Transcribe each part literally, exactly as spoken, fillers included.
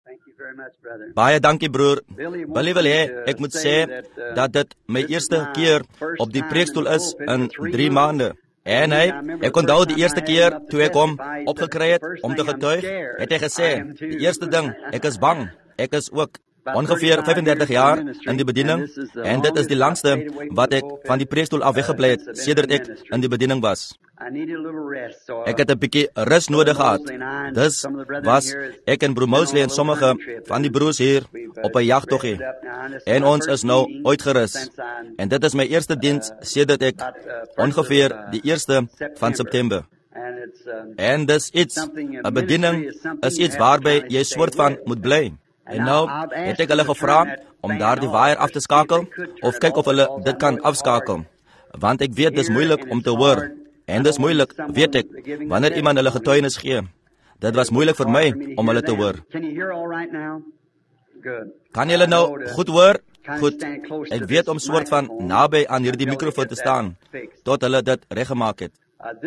Baie dankie broer. Billy wil hê, ek moet sê, dat dit my eerste keer op die preekstoel is in drie maande. En hy, ek onthou die eerste keer, toe ek hom opgekry het, om te getuig, het hy gesê, die eerste ding, ek is bang, ek is ook ongeveer vyf-en-dertig jaar in die bediening, en dit is die langste wat ek van die preekstoel af weggeblei het, sedert ek in die bediening was. Ek het 'n bietjie rus nodig gehad. Dus was ek en broer Mosley en sommige van die broers hier op 'n jagtoggie. En ons is nou uitgerus. En dit is my eerste diens sedert ek ongeveer die eerste van September. En dis iets, 'n bediening is iets waarby jy soort van moet bly. En nou het ek hulle gevra om daar die waier af te skakel, of kyk of hulle dit kan afskakel. Want ek weet dis moeilik om te hoor. En dis moeilik, weet ek, wanneer iemand hulle getuienis gee. Dit was moeilik vir my om hulle te hoor. Kan julle nou goed hoor? Goed, ek weet om soort van naby aan hierdie mikrofoon te staan, tot hulle dit reggemaak het.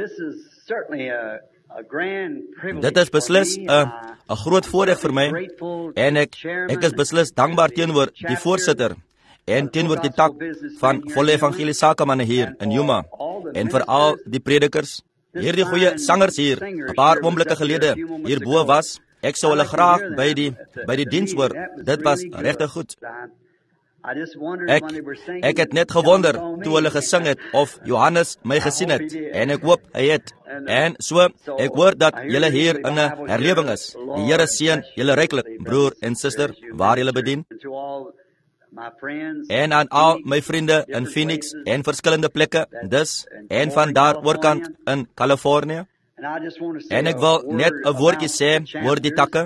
Dit is beslis 'n 'n groot voorreg vir my, en ek, ek is beslis dankbaar teenoor die voorsitter, en teenoor die tak van volle evangelie sakemanne hier in Yuma, en veral die predikers, hierdie goeie sangers hier, 'n paar oomblikke gelede hierbo was, ek sou hulle graag by die, by die diens hoor, dit was regtig goed. Ek, ek het net gewonder, toe hulle gesing het, of Johannes my gesien het, en ek hoop hy het, en so, ek hoor dat julle hier in 'n herlewing is. Die Here seën julle ryklik, broer en suster, waar julle bedien. En aan al my vriende in Phoenix en verskillende plekke, dus, en van daar oorkant in Californië. En ek wil net 'n woordjie sê oor die takke.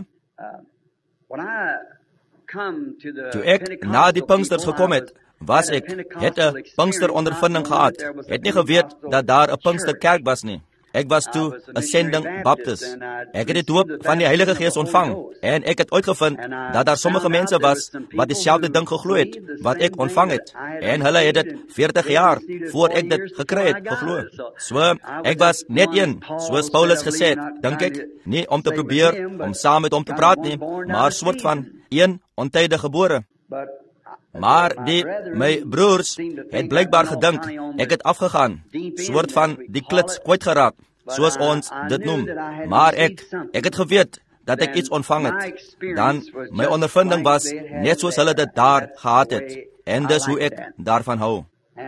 Toe ek na die Pinksters gekom het, was ek, het 'n Pinkster ondervinding gehad, het nie geweet dat daar 'n Pinkster kerk was nie. Ek was toe 'n sending baptist. Ek het die doop van die Heilige Gees ontvang, en ek het uitgevind dat daar sommige mense was wat dieselfde ding geglo het wat ek ontvang het, en hulle het dit veertig jaar voor ek dit gekry het geglo. So, ek was net een, soos Paulus gesê het, dink ek, nie om te probeer om saam met hom te praat nie, maar soort van een ontydig gebore. Maar die, my broers, het blykbaar gedink, ek het afgegaan, soort van die klits kwyt geraak, soos ons dit noem. Maar ek, ek het geweet, dat ek iets ontvang het. Dan, my ondervinding was, net soos hulle dit daar gehad het, en dis hoe ek daarvan hou.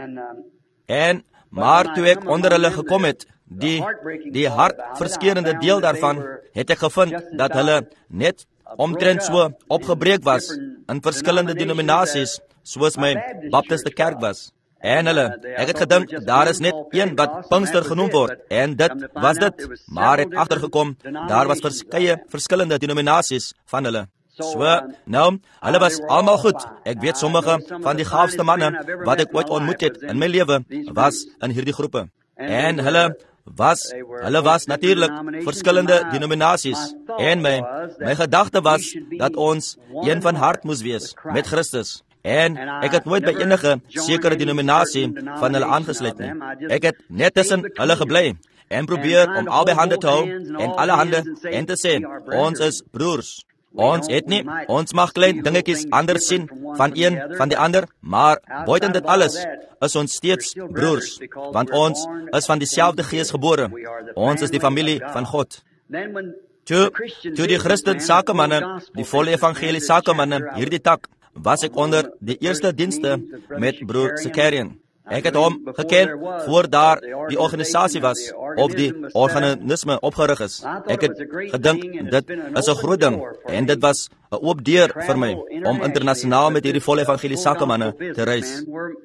En, maar toe ek onder hulle gekom het, die, die hartverskeurende deel daarvan, het ek gevind, dat hulle net omtrent so opgebreek was in verskillende denominasies, soos my Baptiste kerk was. En hulle, ek het gedink, daar is net een wat Pinkster genoem word, en dit was dit, maar het agtergekom, daar was verskeie verskillende denominasies van hulle. So, nou, hulle was almal goed. Ek weet sommige van die gaafste manne wat ek ooit ontmoet het in my lewe, was in hierdie groepe. En hulle was, hulle was natuurlik verskillende denominasies, en my, my gedagte was, dat ons een van hart moes wees, met Christus. En ek het nooit by enige sekere denominasie van hulle aangesluit nie. Ek het net tussen hulle gebly, en probeer om albei hande te hou, en alle hande, en te sê, ons is broers. Ons het nie, ons mag klein dingetjies anders sien van een van die ander, maar buiten dit alles is ons steeds broers, want ons is van dieselfde gees gebore. Ons is die familie van God. Toe, toe die Christen sakemanne, die volle evangelie sakemanne, hierdie tak, was ek onder die eerste dienste met broer Zakarian. Ek het hom geken voor daar die organisasie was, of die organisme opgerig is. Ek het gedink, dit is 'n groot ding, en dit was 'n oop deur vir my, om internasionaal met hierdie volle evangelie sakemanne te reis.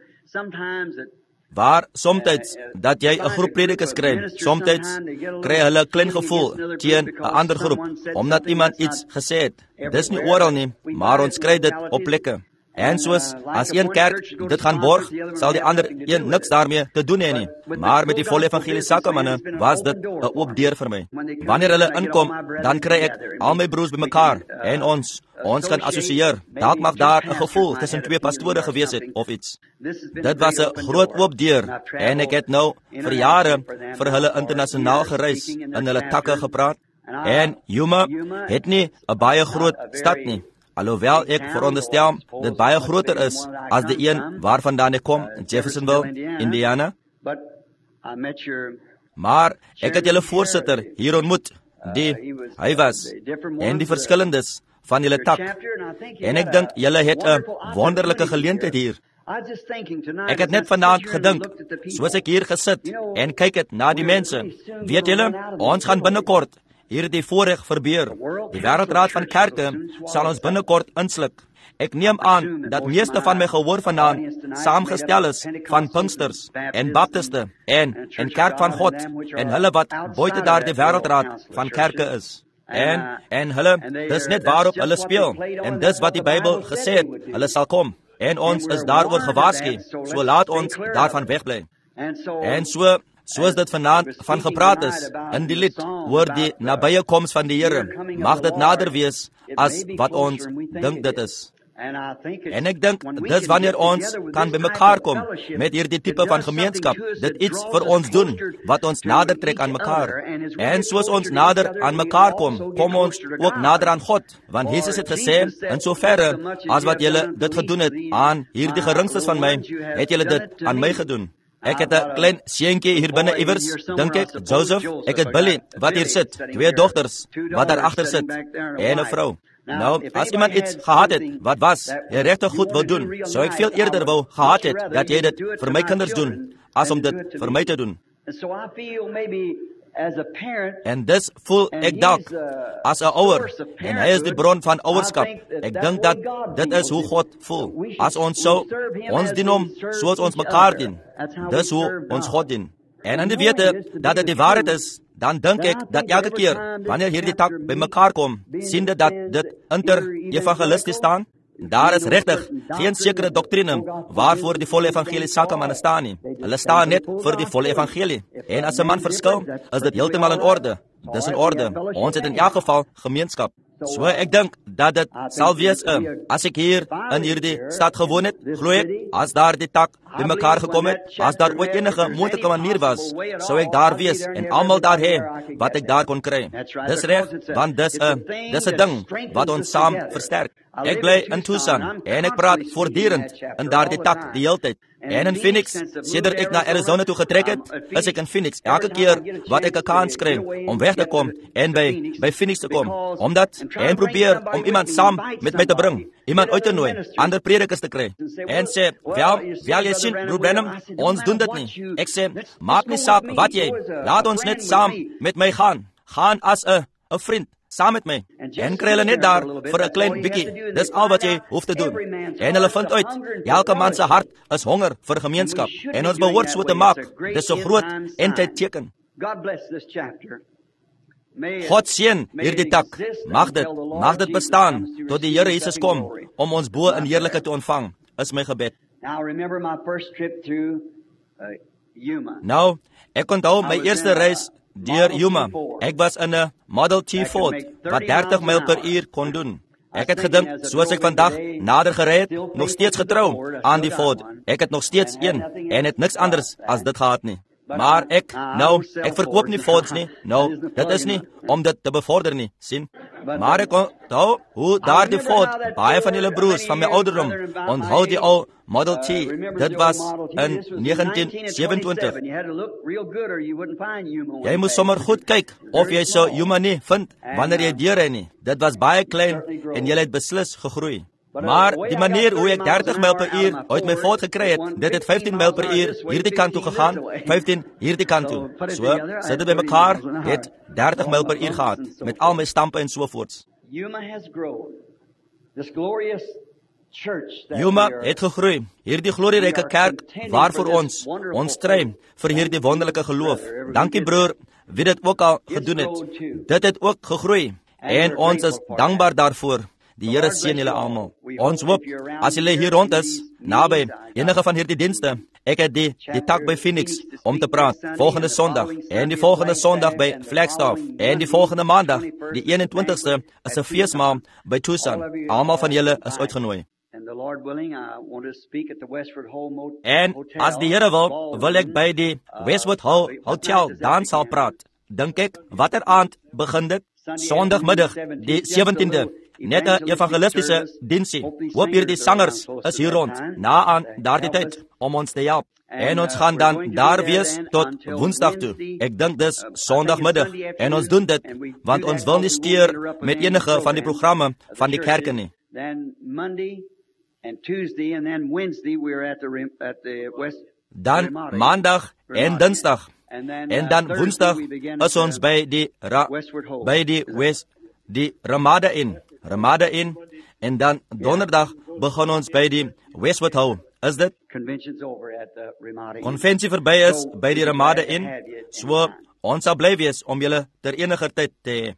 Waar, somtyds, dat jy 'n groep predikers kry, somtyds kry hulle klein gevoel teen 'n ander groep, omdat iemand iets gesê het. Dis nie oral nie, maar ons kry dit op plekke. En soos, as een kerk dit gaan borg, sal die ander een niks daarmee te doen hê nie. Maar met die volle evangelie sakemanne was dit 'n oop deur vir my. Wanneer hulle inkom, dan kry ek al my broers bymekaar, en ons, ons kan assosieer. Dalk mag daar 'n gevoel tussen twee pastore gewees het, of iets. Dit was 'n groot oop deur, en ek het nou vir jare vir hulle internasionaal gereis, in hulle takke gepraat. En Yuma het nie 'n baie groot stad nie. Alhoewel ek veronderstel dit baie groter is as die een waarvandaan ek kom, Jeffersonville, Indiana. Maar ek het julle voorsitter hier ontmoet, die hy was, en die verskillendes van julle tak. En ek dink julle het 'n wonderlike geleentheid hier. Ek het net vanaand gedink, soos ek hier gesit en kyk het na die mense, weet julle, ons gaan binnekort hierdie voorreg verbeur. Die Wêreldraad van Kerke sal ons binnekort insluk. Ek neem aan dat meeste van my gehoor vanaand saamgestel is van Pinksters en Baptiste en en Kerk van God en hulle wat buite daardie Wêreldraad van Kerke is. En en hulle, dis net waarop hulle speel. En dis wat die Bybel gesê het, hulle sal kom. En ons is daaroor gewaarsku, so laat ons daarvan wegbly. En so, soos dit vanaand van gepraat is, in die lied, oor die nabye koms van die Here, mag dit nader wees, as wat ons dink dit is. En ek dink, dis wanneer ons kan by mekaar kom, met hierdie tipe van gemeenskap, dit iets vir ons doen, wat ons nader trek aan mekaar. En soos ons nader aan mekaar kom, kom ons ook nader aan God, want Jesus het gesê, in soverre, as wat julle dit gedoen het, aan hierdie geringstes van my, het julle dit aan my gedoen. Ek het 'n klein seentjie hier binne iewers, dink ek, Joseph, ek het Billy, wat hier sit, twee dogters, wat daar agter sit, en 'n vrou. Nou, as iemand iets gehad het, wat was, jy regtig goed wil doen, so ek veel eerder wou gehad het, dat jy dit vir my kinders doen, as om dit vir my te doen. En dis voel ek dalk, as 'n ouer, en hy is die bron van ouerskap. Ek dink dat dit is hoe God voel. As ons so, ons dien hom, soos ons mekaar dien. Dis hoe ons God dien. En in die wete, dat dit die waarheid is, dan dink ek, dat elke keer, wanneer hierdie tak by mekaar kom, sien dit dat dit inter-evangelisties staan. Daar is regtig geen sekere doktrine waarvoor die volle evangelie sakemanne staan nie. Hulle staan net vir die volle evangelie. En as 'n man verskil, is dit heeltemal in orde. Dis in orde. Ons het in elk geval gemeenskap. So ek dink dat dit sal wees, uh, as ek hier in hierdie stad gewoon het, glo ek, as daar die tak by mekaar gekom het, as daar ooit enige moontlike manier was, sou ek daar wees en almal daar hê wat ek daar kon kry. Dis reg, want dis 'n uh, dis 'n ding wat ons saam versterk. Ek bly in Tucson en ek praat voortdurend in daardie tak die hele tyd. En in Phoenix, sedert ek na Arizona toe getrek het, is ek in Phoenix elke keer wat ek 'n kans kry om weg te kom en by by Phoenix te kom, omdat en probeer om iemand saam met my te bring, iemand uit te nooi, ander predikers te kry. En sê, wel, wel jy sien, broer Branham, ons doen dit nie. Ek sê, maak nie saak wat jy, laat ons net saam met my gaan. Gaan as 'n 'n vriend saam met my. En kry hulle net daar vir 'n klein bietjie. Dis al wat jy hoef te doen. En hulle vind uit, elke man se hart is honger vir gemeenskap. En ons behoort so te maak. Dis 'n groot eindtydteken. God seën hierdie tak. Mag dit, mag dit bestaan tot die Here Jesus kom om ons bo in heerlikheid te ontvang. Is my gebed. Nou, ek onthou my eerste reis deur Yuma. Ek was in 'n Model T Ford wat dertig myl per uur kon doen. Ek het gedink, soos ek vandag nader gery het, nog steeds getrou aan die Ford. Ek het nog steeds een en het niks anders as dit gehad nie. Maar ek, nou, ek verkoop nie Fords nie. Nou, dit is nie om dit te bevorder nie, sien. Maar ek onthou hoe daardie Ford, baie van julle broers van my ouderdom, onthou die ou Model T, dit was in negentien sewenentwintig. Jy moet sommer goed kyk of jy so Yuma nie vind wanneer jy deurry nie. Dit was baie klein en jy het beslis gegroei. Maar die manier hoe ek dertig myl per uur uit my Ford gekry het, dit het vyftien myl per uur hierdie kant toe gegaan, vyftien hierdie kant toe. So, sit dit by mekaar, het dertig myl per uur gehad, met al my stampe en sovoorts. Yuma het gegroei, hierdie glorieryke kerk, waarvoor ons, ons stry vir hierdie wonderlike geloof. Dankie broer, wie dit ook al gedoen het. Dit het ook gegroei, en ons is dankbaar daarvoor. Die Here seën julle almal. Ons hoop, as julle hier rond is, naby enige van hierdie dienste, ek het die, die tak by Phoenix om te praat, volgende Sondag, en die volgende Sondag by Flagstaff, en die volgende Maandag, die eenentwintigste, is 'n feesmaal by Tucson. Almal van julle is uitgenooi. En as die Here wil, wil ek by die Westwood Hall Hotel dan sal praat. Dink ek, watter aand begin dit? Sondagmiddag, die seventiende, net 'n evangelistiese diensie. Hoop hierdie sangers is hier rond, na aan daardie tyd, om ons te help. En ons gaan dan daar wees tot Woensdag toe. Ek dink dis Sondagmiddag. En ons doen dit, want ons wil nie steur met enige van die programme van die kerke nie. Dan Maandag en Dinsdag. En dan Woensdag is ons by die ra, by die West, die Ramada Inn, Ramada Inn, en dan Donderdag begin ons by die Westwood Hall. Is dit? Konvensie verby is by die Ramada Inn, so ons sal bly wees om julle ter eniger tyd te hê.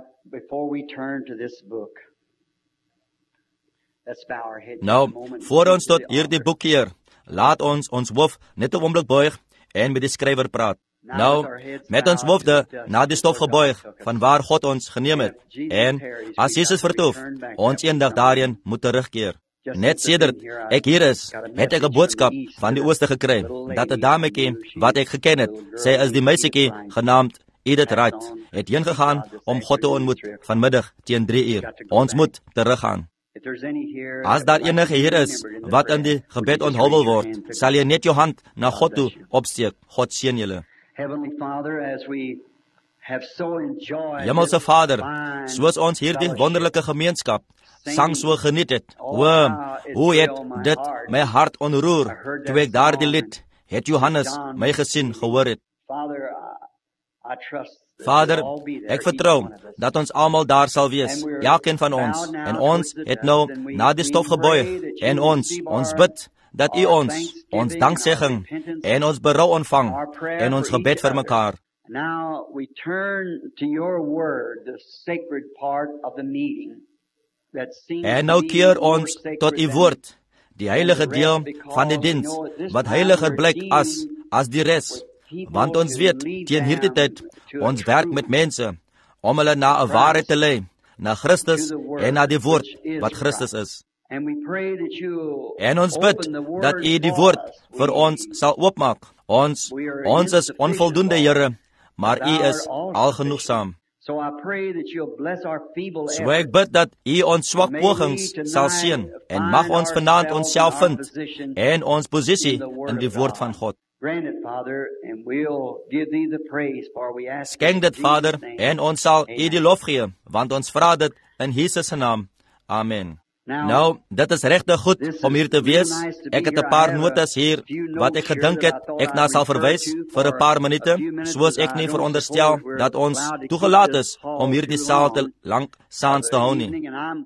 Nou, voor ons tot hierdie boek keer, laat ons ons hoof net 'n oomblik buig en met die skrywer praat. Nou, met ons hoofde na die stof gebuig, van waar God ons geneem het, en as Jesus vertoef, ons eendag daarin moet terugkeer. Net sedert ek hier is, het ek 'n boodskap van die ooste gekry, dat 'n dametjie wat ek geken het, sy is die meisietjie genaamd Edith Wright, het heen gegaan om God te ontmoet vanmiddag teen drie uur. Ons moet teruggaan. As daar enige hier is wat in die gebed onthou wil word, sal jy net jou hand na God toe opsteek. God seën julle. Hemelse Vader, soos ons hierdie wonderlike gemeenskap sang so geniet het, o, hoe het dit my hart onroer, toe ek daardie lied, het Johannes my gesien gehoor het. Vader, ek vertrou dat ons almal daar sal wees, elkeen van ons, en ons het nou na die stof gebuig, en ons, ons bid, dat U ons, ons danksegging, en ons berou ontvang, en ons gebed vir mekaar. Now we turn to your word, the sacred part of the meeting. En nou keer ons tot U woord, die heilige deel van die diens, wat heiliger blyk as, as die res. Want ons weet, teen hierdie tyd, ons werk met mense, om hulle na 'n waarheid te lei, na Christus en na die woord, wat Christus is. En ons bid, dat U die woord vir ons sal oopmaak. Ons, ons is onvoldoende, Here, maar U is algenoegsaam. So ek bid dat U ons swak pogings sal seën, en mag ons vanaand onsself vind, en ons posisie in die woord van God. Skenk dit, Vader, en ons sal U die lof gee, want ons vra dit in Jesus se naam. Amen. Nou, dit is regtig goed om hier te wees. Ek het 'n paar notas hier, wat ek gedink het, ek na sal verwys vir 'n paar minute, soos ek nie veronderstel dat ons toegelaat is om hierdie saal te lank saans te hou nie.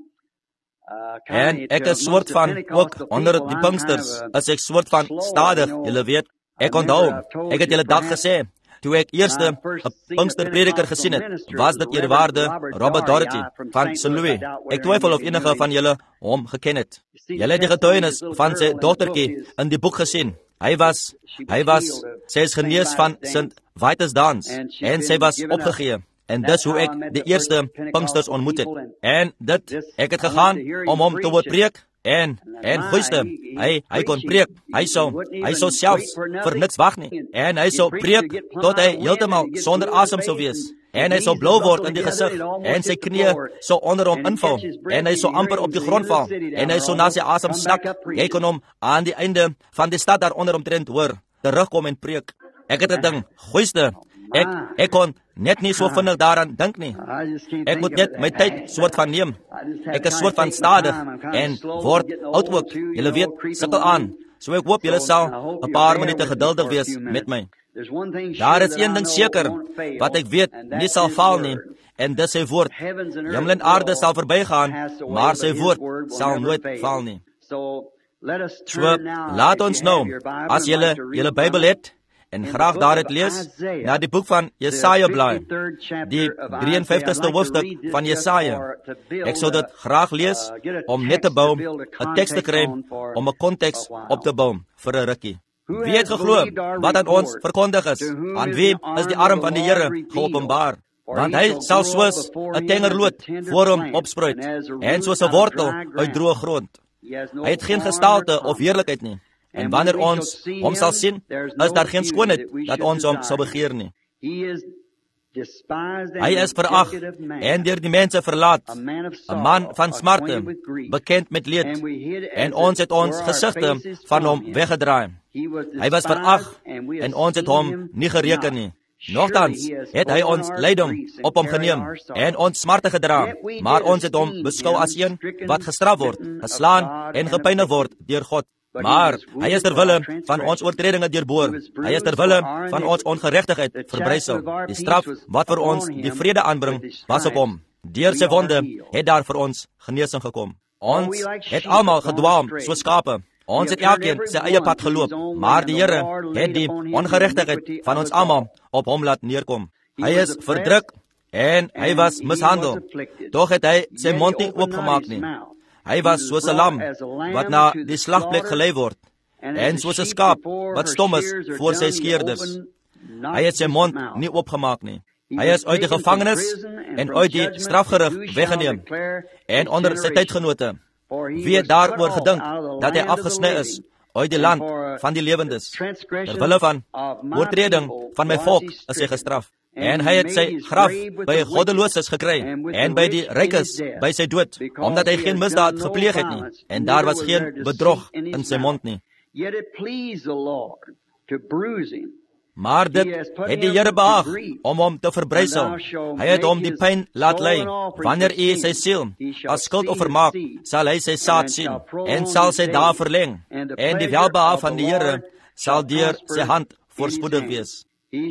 En ek is soort van, ook onder die Pinksters, is ek soort van stadig, julle weet. Ek onthou, ek het julle dag gesê, toe ek eerste 'n Pinksterprediker gesien het, was dit eerwaarde Robert Doherty van Saint Louis. Ek twyfel of enige van julle hom geken het. Julle het die getuienis van sy dogtertjie in die boek gesien. Hy was, hy was, sy is genees van Sint Vitus Dans, en sy was opgegee. En dis hoe ek die eerste Pinksters ontmoet het. En dit, ek het gegaan om hom te word preek, En, en goeiste, hy, hy kon preek, hy sou, hy sou selfs vir niks wag nie, en hy sou preek, tot hy heeltemal sonder asem sou wees, en hy sou blauw word in die gesig, en sy knie sou onder hom inval, en hy sou amper op die grond val, en hy sou na sy asem snak, jy kon hom aan die einde van die stad daar onder omtrent hoor, terugkom en preek. Ek het 'n ding, goeiste, ek, ek kon net nie so vinnig daaraan dink nie. Ek moet net my tyd soort van neem. Ek is soort van stadig en word oud ook. Julle weet, sukkel aan. So ek hoop julle sal 'n paar minute geduldig wees met my. Daar is een ding seker, wat ek weet nie sal faal nie, en dis sy woord. Hemel en aarde sal verbygaan, maar sy woord sal nooit faal nie. So, laat ons nou, as julle julle Bybel het, en graag daaruit lees, na die boek van Jesaja blaai, die drieënvyftigste hoofstuk van Jesaja. Ek sou dit graag lees, om net te bou, 'n teks te kry, om 'n konteks op te bou, vir 'n rukkie. Wie het geglo, wat aan ons verkondig is? Aan wie is die arm van die Here geopenbaar? Want hy sal soos 'n tengerloot voor hom opspruit, en soos 'n wortel uit droë grond. Hy het geen gestalte of heerlikheid nie. En wanneer ons hom sal sien, is daar geen skoonheid dat ons hom sal begeer nie. Hy is verag en deur die mense verlaat, 'n man van smarte, bekend met leed, en ons het ons gesigte van hom weggedraai. Hy was verag en ons het hom nie gereken nie. Nogtans het hy ons lyding op hom geneem en ons smarte gedra, maar ons het hom beskou as een wat gestraf word, geslaan en gepynig word deur God. Maar hy is terwille van ons oortredinge deurboor. Hy is terwille van ons ongeregtigheid verbrysel. Die straf wat vir ons die vrede aanbring, was op hom. Deur sy wonde het daar vir ons genesing gekom. Ons het almal gedwaal soos skape. Ons het elkeen sy eie pad geloop, maar die Here het die ongeregtigheid van ons almal op hom laat neerkom. Hy is verdruk en hy was mishandel, tog het hy sy mond nie oopgemaak nie. Hy was soos 'n lam wat na die slagplek gelei word, en soos 'n skaap wat stom is voor sy skeerders. Hy het sy mond nie oopgemaak nie. Hy is uit die gevangenis en uit die strafgerig weggeneem, en onder sy tydgenote. Wie het daaroor gedink dat hy afgesny is uit die land van die lewendes? Terwille van oortreding van my volk is hy gestraf. En hy het sy graf by goddeloses gekry, en by die rykes by sy dood, omdat hy geen misdaad gepleeg het nie, en daar was geen bedrog in sy mond nie. Maar dit het die Here behaag om hom te verbrysel. Hy het hom die pyn laat ly. Wanneer hy sy siel as skuldoffer maak, sal hy sy saad sien, en sal sy dae verleng, en die welbehaag van die Here sal deur sy hand voorspoedig wees.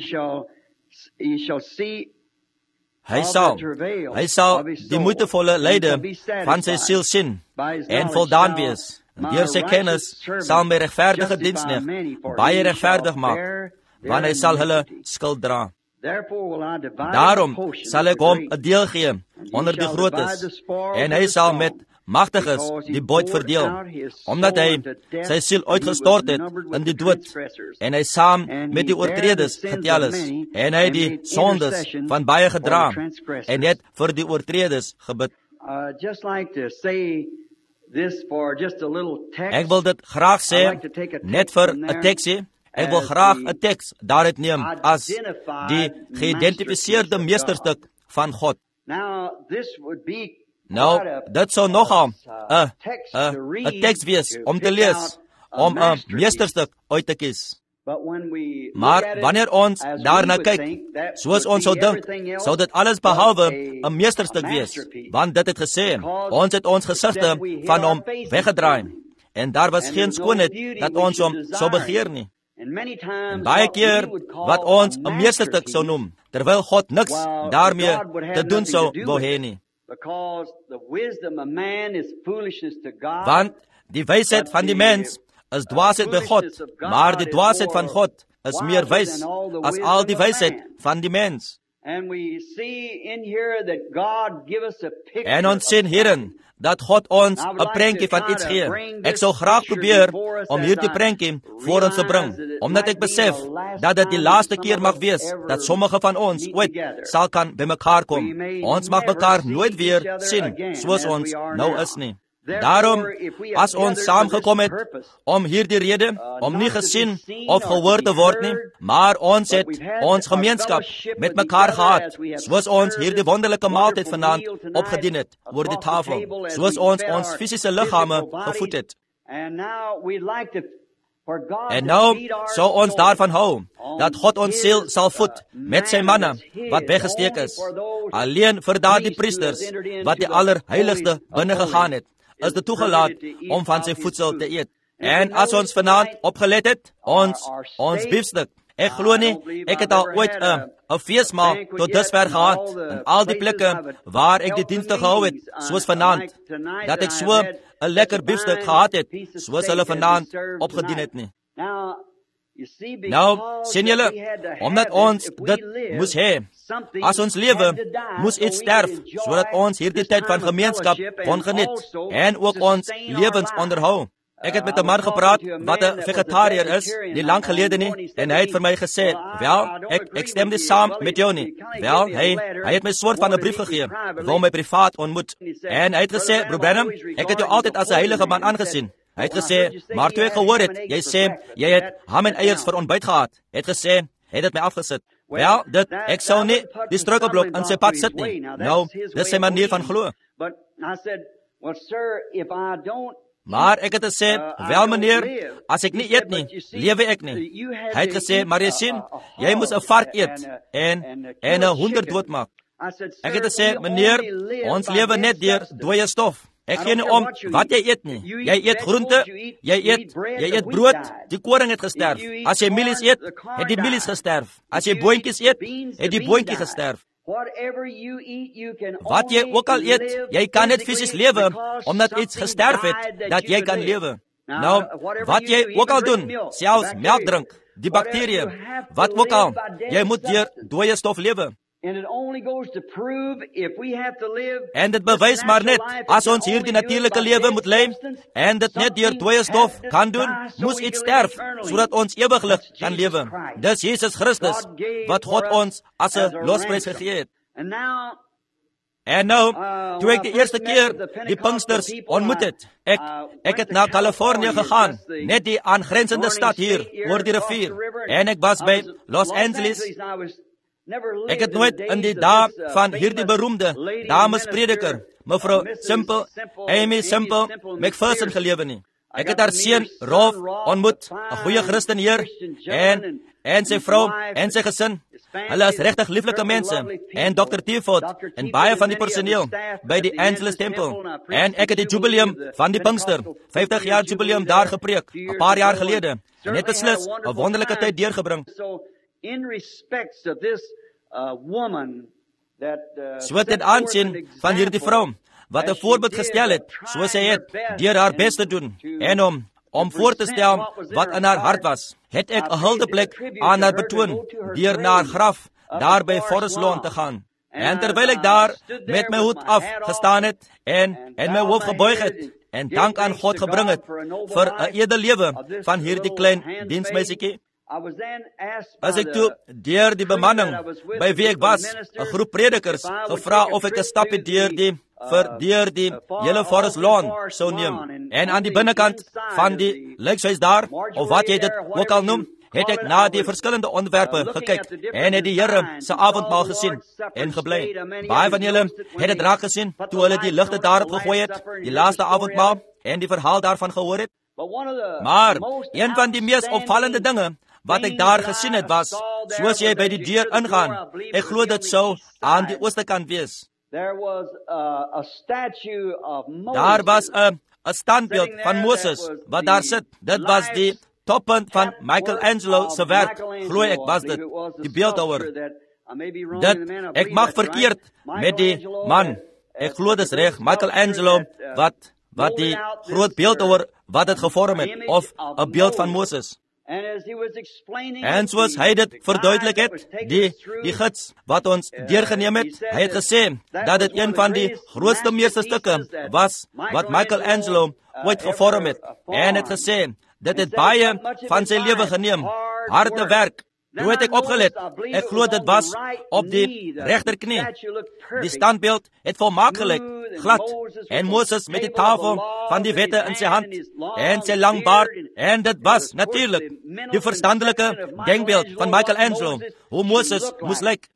Hy sal, hy sal die moeitevolle lyde van sy siel sien, en voldaan wees. Deur sy kennis sal my regverdige diensneg baie regverdig maak, want hy sal hulle skuld dra. Daarom sal ek hom 'n deel gee onder die grootes, en hy sal met magtiges die buit verdeel, omdat hy sy siel uitgestort het in die dood, en hy saam met die oortreders getel is, en hy die sondes van baie gedra, en het vir die oortreders gebid. Ek wil dit graag sê, net vir 'n teksie. Ek wil graag 'n teks daaruit neem as die geïdentifiseerde meesterstuk van God. Nou, dit sou nogal 'n 'n teks wees om te lees, om 'n meesterstuk uit te kies. Maar wanneer ons daarna kyk, soos ons sou dink, sou dit alles behalwe 'n meesterstuk wees, want dit het gesê, ons het ons gesigte van hom weggedraai, en daar was geen skoonheid dat ons hom sou begeer nie. En baie keer wat ons 'n meesterstuk sou noem, terwyl God niks daarmee te doen sou wou hê nie. Want die wysheid van die mens is dwaasheid by God, maar die dwaasheid van God is meer wys as al die wysheid van die mens. En ons sien hierin dat God ons 'n prentjie van iets gee. Ek sou graag probeer om hierdie prentjie voor ons te bring, omdat ek besef dat dit die laaste keer mag wees dat sommige van ons ooit sal kan bymekaar kom. Ons mag mekaar nooit weer sien soos ons nou is nie. Daarom, as ons saamgekom het om hierdie rede, om nie gesien of gehoor te word nie, maar ons het ons gemeenskap met mekaar gehad, soos ons hierdie wonderlike maaltyd vanaand opgedien het, oor die tafel, soos ons ons fisiese liggame gevoed het. En nou sou ons daarvan hou, dat God ons siel sal voed met sy manna, wat weggesteek is, alleen vir daardie priesters, wat die allerheiligste binne gegaan het, is dit toegelaat om van sy voedsel te eet. En as ons vanaand opgelet het, ons, ons biefstuk, ek glo nie, ek het al ooit 'n 'n feesmaal tot dusver gehad, in al die plekke waar ek die dienste gehou het, soos vanaand, dat ek so 'n lekker biefstuk gehad het, soos hulle vanaand opgedien het nie. Nou, sien julle, omdat ons dit moes hê, as ons lewe, moes iets sterf, sodat ons hierdie tyd van gemeenskap kon geniet, en ook ons lewens onderhou. Ek het met 'n man gepraat, wat 'n vegetariër is, nie lang gelede nie, en hy het vir my gesê, wel, ek, ek stem nie saam met jou nie. Wel, hy, hy het my soort van 'n brief gegee, wou my privaat ontmoet, en hy het gesê, Broer Branham, ek het jou altyd as 'n heilige man aangesien. Hy het gesê, maar toe ek gehoor het, jy sê, jy het ham en eiers vir ontbyt gehad, hy het gesê, hy het dit my afgesit. Wel, dit, ek sou nie die struikelblok in sy pad sit nie. Nou, dis sy manier van glo. Maar ek het gesê, wel meneer, as ek nie eet nie, lewe ek nie. Hy het gesê, maar jy sien, jy moes 'n vark eet en en 'n honderd doodmaak. Ek het gesê, meneer, ons lewe net deur dooie stof. Ek gee nie om wat jy eet nie. Jy eet groente, jy eet jy eet brood, die koring het gesterf. As jy mielies eet, het die mielies gesterf. As jy boontjies eet, het die boontjie gesterf. Wat jy ook al eet, jy kan net fisies lewe, omdat iets gesterf het, dat jy kan lewe. Nou, wat jy ook al doen, selfs melk drink, die bakterieë, wat ook al, jy moet deur dooie stof lewe. En dit bewys maar net, as ons hierdie natuurlike lewe moet lei, en dit net deur dooie stof kan doen, moes iets sterf, sodat ons ewiglik kan lewe. Dis Jesus Christus, wat God ons as 'n losprys gegee het. En nou, toe ek die eerste keer die Pinksters ontmoet het, ek, ek het na Californië gegaan, net die aangrensende stad hier, oor die rivier, en ek was by Los Angeles. Ek het nooit in die dae van hierdie beroemde damesprediker, mevrou Simple, Amy Simple McPherson gelewe nie. Ek het haar seun Rolf ontmoet, 'n goeie Christen hier, en en sy vrou en sy gesin. Hulle is regtig lieflike mense, en dokter Tiford en baie van die personeel by die Angeles Temple. En ek het die jubileum van die Pinkster, vyftig jaar jubileum daar gepreek, 'n paar jaar gelede, en het beslis 'n wonderlike tyd deurgebring. In respects of this uh, woman that uh, so dit aansien van hierdie vrou wat 'n voorbeeld gestel het, soos sy het deur haar bes te doen en om om voor te stel wat in haar hart was, het ek 'n huldeplek aan haar betoon deur na haar graf daar by Forest Lawn te gaan. En terwyl ek daar met my hoed af gestaan het en en my hoof gebuig het en dank aan God gebring het vir 'n edele lewe van hierdie klein diensmeisietjie, as ek toe deur die bemanning by wie ek was, 'n groep predikers, gevra of ek 'n stapie deur die vir deur die hele Forest Lawn sou neem. En aan die binnekant van die lykshuis daar, of wat jy dit ook al noem, het ek na die verskillende onderwerpe gekyk en het die Here se avondmaal gesien en gebly. Baie van julle het dit raak gesien toe hulle die ligte daarop gegooi het, die laaste avondmaal, en die verhaal daarvan gehoor het. Maar een van die mees opvallende dinge wat ek daar gesien het was, soos jy by die deur ingaan, ek glo dit sou aan die ooste kant wees. Daar was 'n 'n standbeeld van Moses wat daar sit. Dit was die toppunt van Michelangelo se werk, glo ek was dit, die beeldhouer. Dit, ek mag verkeerd met die man, ek glo dit is reg, Michelangelo, wat wat die groot beeldhouer wat dit gevorm het, of 'n beeld van Moses. En soos hy dit verduidelik het, die, die gids wat ons deurgeneem het, hy het gesê dat dit een van die grootste meesterstukke was wat Michelangelo ooit gevorm het. En het gesê, dit het baie van sy lewe geneem, harde werk. Toe het ek opgelet, ek glo dit was op die regterknie. Die standbeeld het volmaak gelyk, glad, en Moses met die tafel van die wette in sy hand, en sy lang baard, en dit was natuurlik die verstandelike denkbeeld van Michelangelo, hoe Moses moes lyk.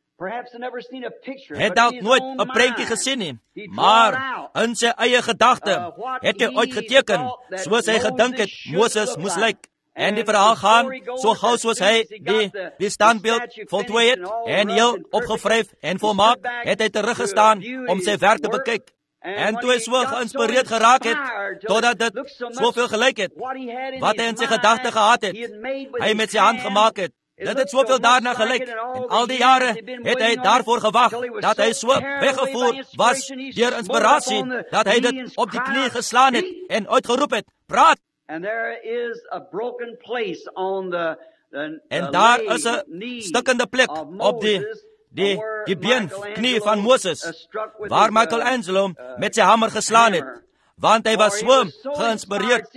Het dalk nooit 'n prentjie gesien nie, maar in sy eie gedagte het hy uitgeteken, soos hy gedink het Moses moes lyk. En die verhaal gaan, so gauw soos hy die, die standbeeld voltooi het, en heel opgevryf en volmaak, het hy teruggestaan om sy werk te bekyk. En toe hy so geïnspireerd geraak het, totdat dit soveel gelyk het, wat hy in sy gedagte gehad het, hy met sy hand gemaak het, dit het soveel daarna gelyk, en al die jare het hy daarvoor gewag, dat hy so weggevoer was deur inspirasie, dat hy dit op die knie geslaan het, en uitgeroep het, praat! And there is a broken place on the, the, the en daar is 'n stukkende plek op die die die been knie van Moses, waar Michelangelo met sy hamer geslaan het, want hy was so geïnspireerd.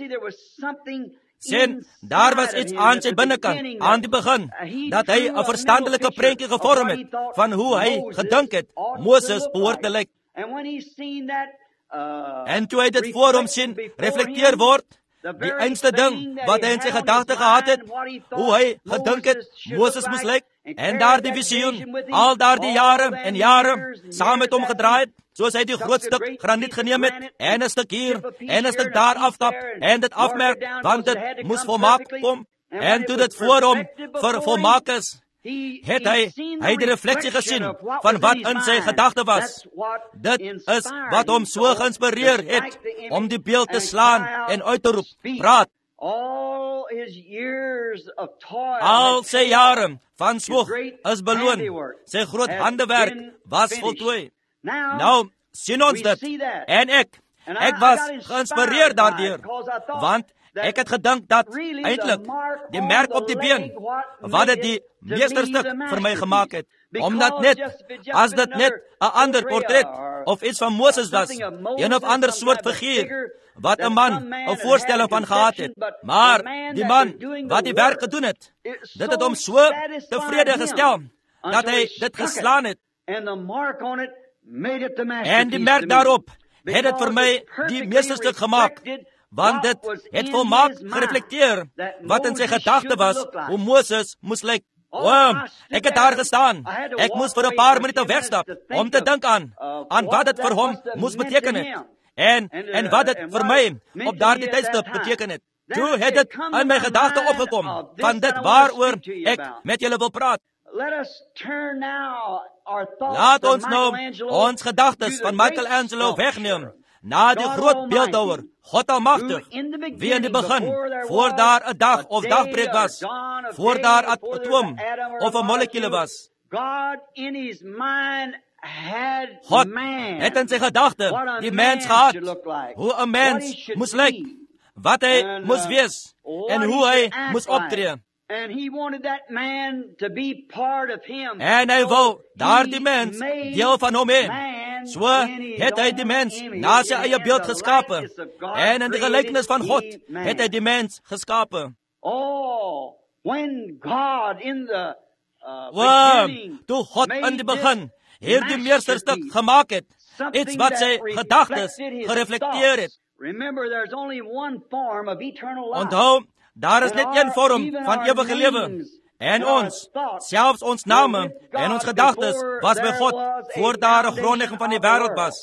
Sien, daar was iets aan sy binnekant, aan die begin, dat hy 'n verstandelike prentjie gevorm het van hoe hy gedink het Moses behoort te lyk. En toe hy dit voor hom sien reflekteer word, die einste ding wat hy in sy gedagte gehad het, hoe hy gedink het, Moses moes lyk, en daar die visioen, al daar die jare en jare, saam met hom gedraai het, soos hy die groot stuk graniet geneem het, en een stuk hier, en een stuk daar aftap, en dit afmerk, want dit moes volmaak kom, en toe dit voor hom vir volmaak is, het hy, hy die refleksie gesien van wat in sy gedagte was. Dit is wat hom so geïnspireer het om die beeld te slaan en uit te roep, praat. Al sy jare van swoeg is beloon, sy groot handewerk was voltooi. Nou, sien ons dit, en ek, ek was geïnspireer daardeur, want ek het gedink dat eintlik die merk op die been, wat het die meesterstuk vir my gemaak het, omdat net, as dit net een ander portret of iets van Moses was, een of ander soort figuur, wat een man een voorstelling van gehad het, maar die man wat die werk gedoen het, dit het hom so tevrede gestel, dat hy dit geslaan het, en die merk daarop, het het vir my die meesterstuk gemaakt, want dit het volmaak gereflecteer, wat in sy gedagte was, hoe Moses moes lyk. Oom, ek het daar gestaan, ek moes vir een paar minuten wegstap, om te dink aan, aan wat het vir hom moes beteken het, en, en wat het vir my op daar die tydstip beteken het. Toe het het in my gedagte opgekom, van dit waaroor ek met julle wil praat. Laat ons nou ons gedagtes van Michelangelo wegneem, na die groot beeldhouwer, God almachtig, wie in die begin, voor daar een dag of dagbreek was, voor daar een atoom of een molecule was. God het in sy gedagte die mens gehad, hoe een mens moes lyk, wat hy moes wees, en hoe hy moes optree. En hy wou daar die mens deel van hom heen. So het hy die mens na sy eie beeld geskapen, en in die gelijkenis van God het hy die mens geskapen. Wow, toe God in die begin hier die meesterstuk gemaakt het, iets wat sy gedagtes gereflecteer het. Onthou, daar is net een vorm van ewige lewe, en ons, selfs ons name en ons gedagtes was by God, voor daar een grondlegging van die wêreld was.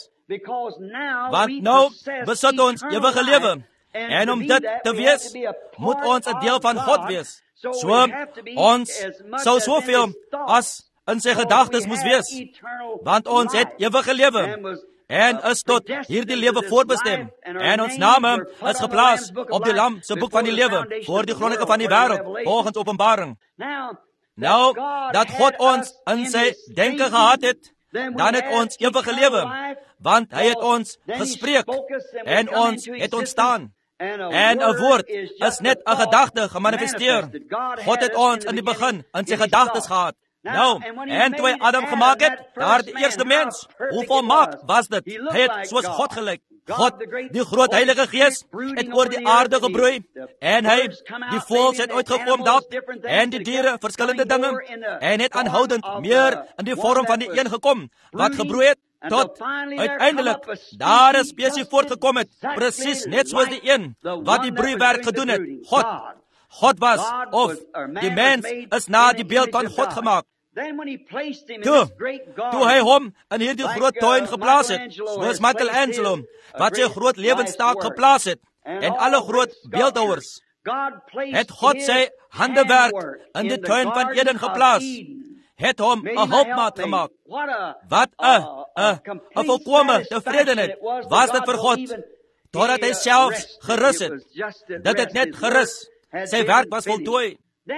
Want nou besit ons ewige lewe, en om dit te wees, moet ons een deel van God wees. So, ons sou soveel as in sy gedagtes moes wees, want ons het ewige lewe, en is tot hierdie lewe voorbestem, en ons name is geplaas op die lam se boek van die lewe, voor die grondlegging van die wêreld, volgens Openbaring. Nou, dat God ons in sy denke gehad het, dan het ons ewige lewe, want hy het ons gespreek, en ons het ontstaan. En een woord is net een gedagte gemanifesteer. God het ons in die begin in sy gedagtes gehad. Nou, en toe hy Adam gemaakt het, daar die eerste mens, hoe volmaak was dit? Hy het soos God gelyk. God, die groot heilige gees, het oor die aarde gebroei, en hy, die voëls het uitgekom dat, en die diere, verskillende dinge, en het aanhoudend meer in die vorm van die een gekom, wat gebroei het, tot uiteindelik daar een spesie voortgekom het, precies net soos die een, wat die broeiwerk gedoen het, God. God was, of die mens is na die beeld van God gemaakt. Toe, toe hy hom in hierdie groot tuin geplaas het, soos Michelangelo, wat sy groot lewenstaak geplaas het, en alle groot beeldhouwers, het God sy handewerk in die tuin van Eden geplaas, het hom een hulpmaat gemaakt. Wat een, een, een volkome tevredenheid was dit vir God, totdat hy selfs gerus het. Dit het net gerus. Sy werk was voltooi.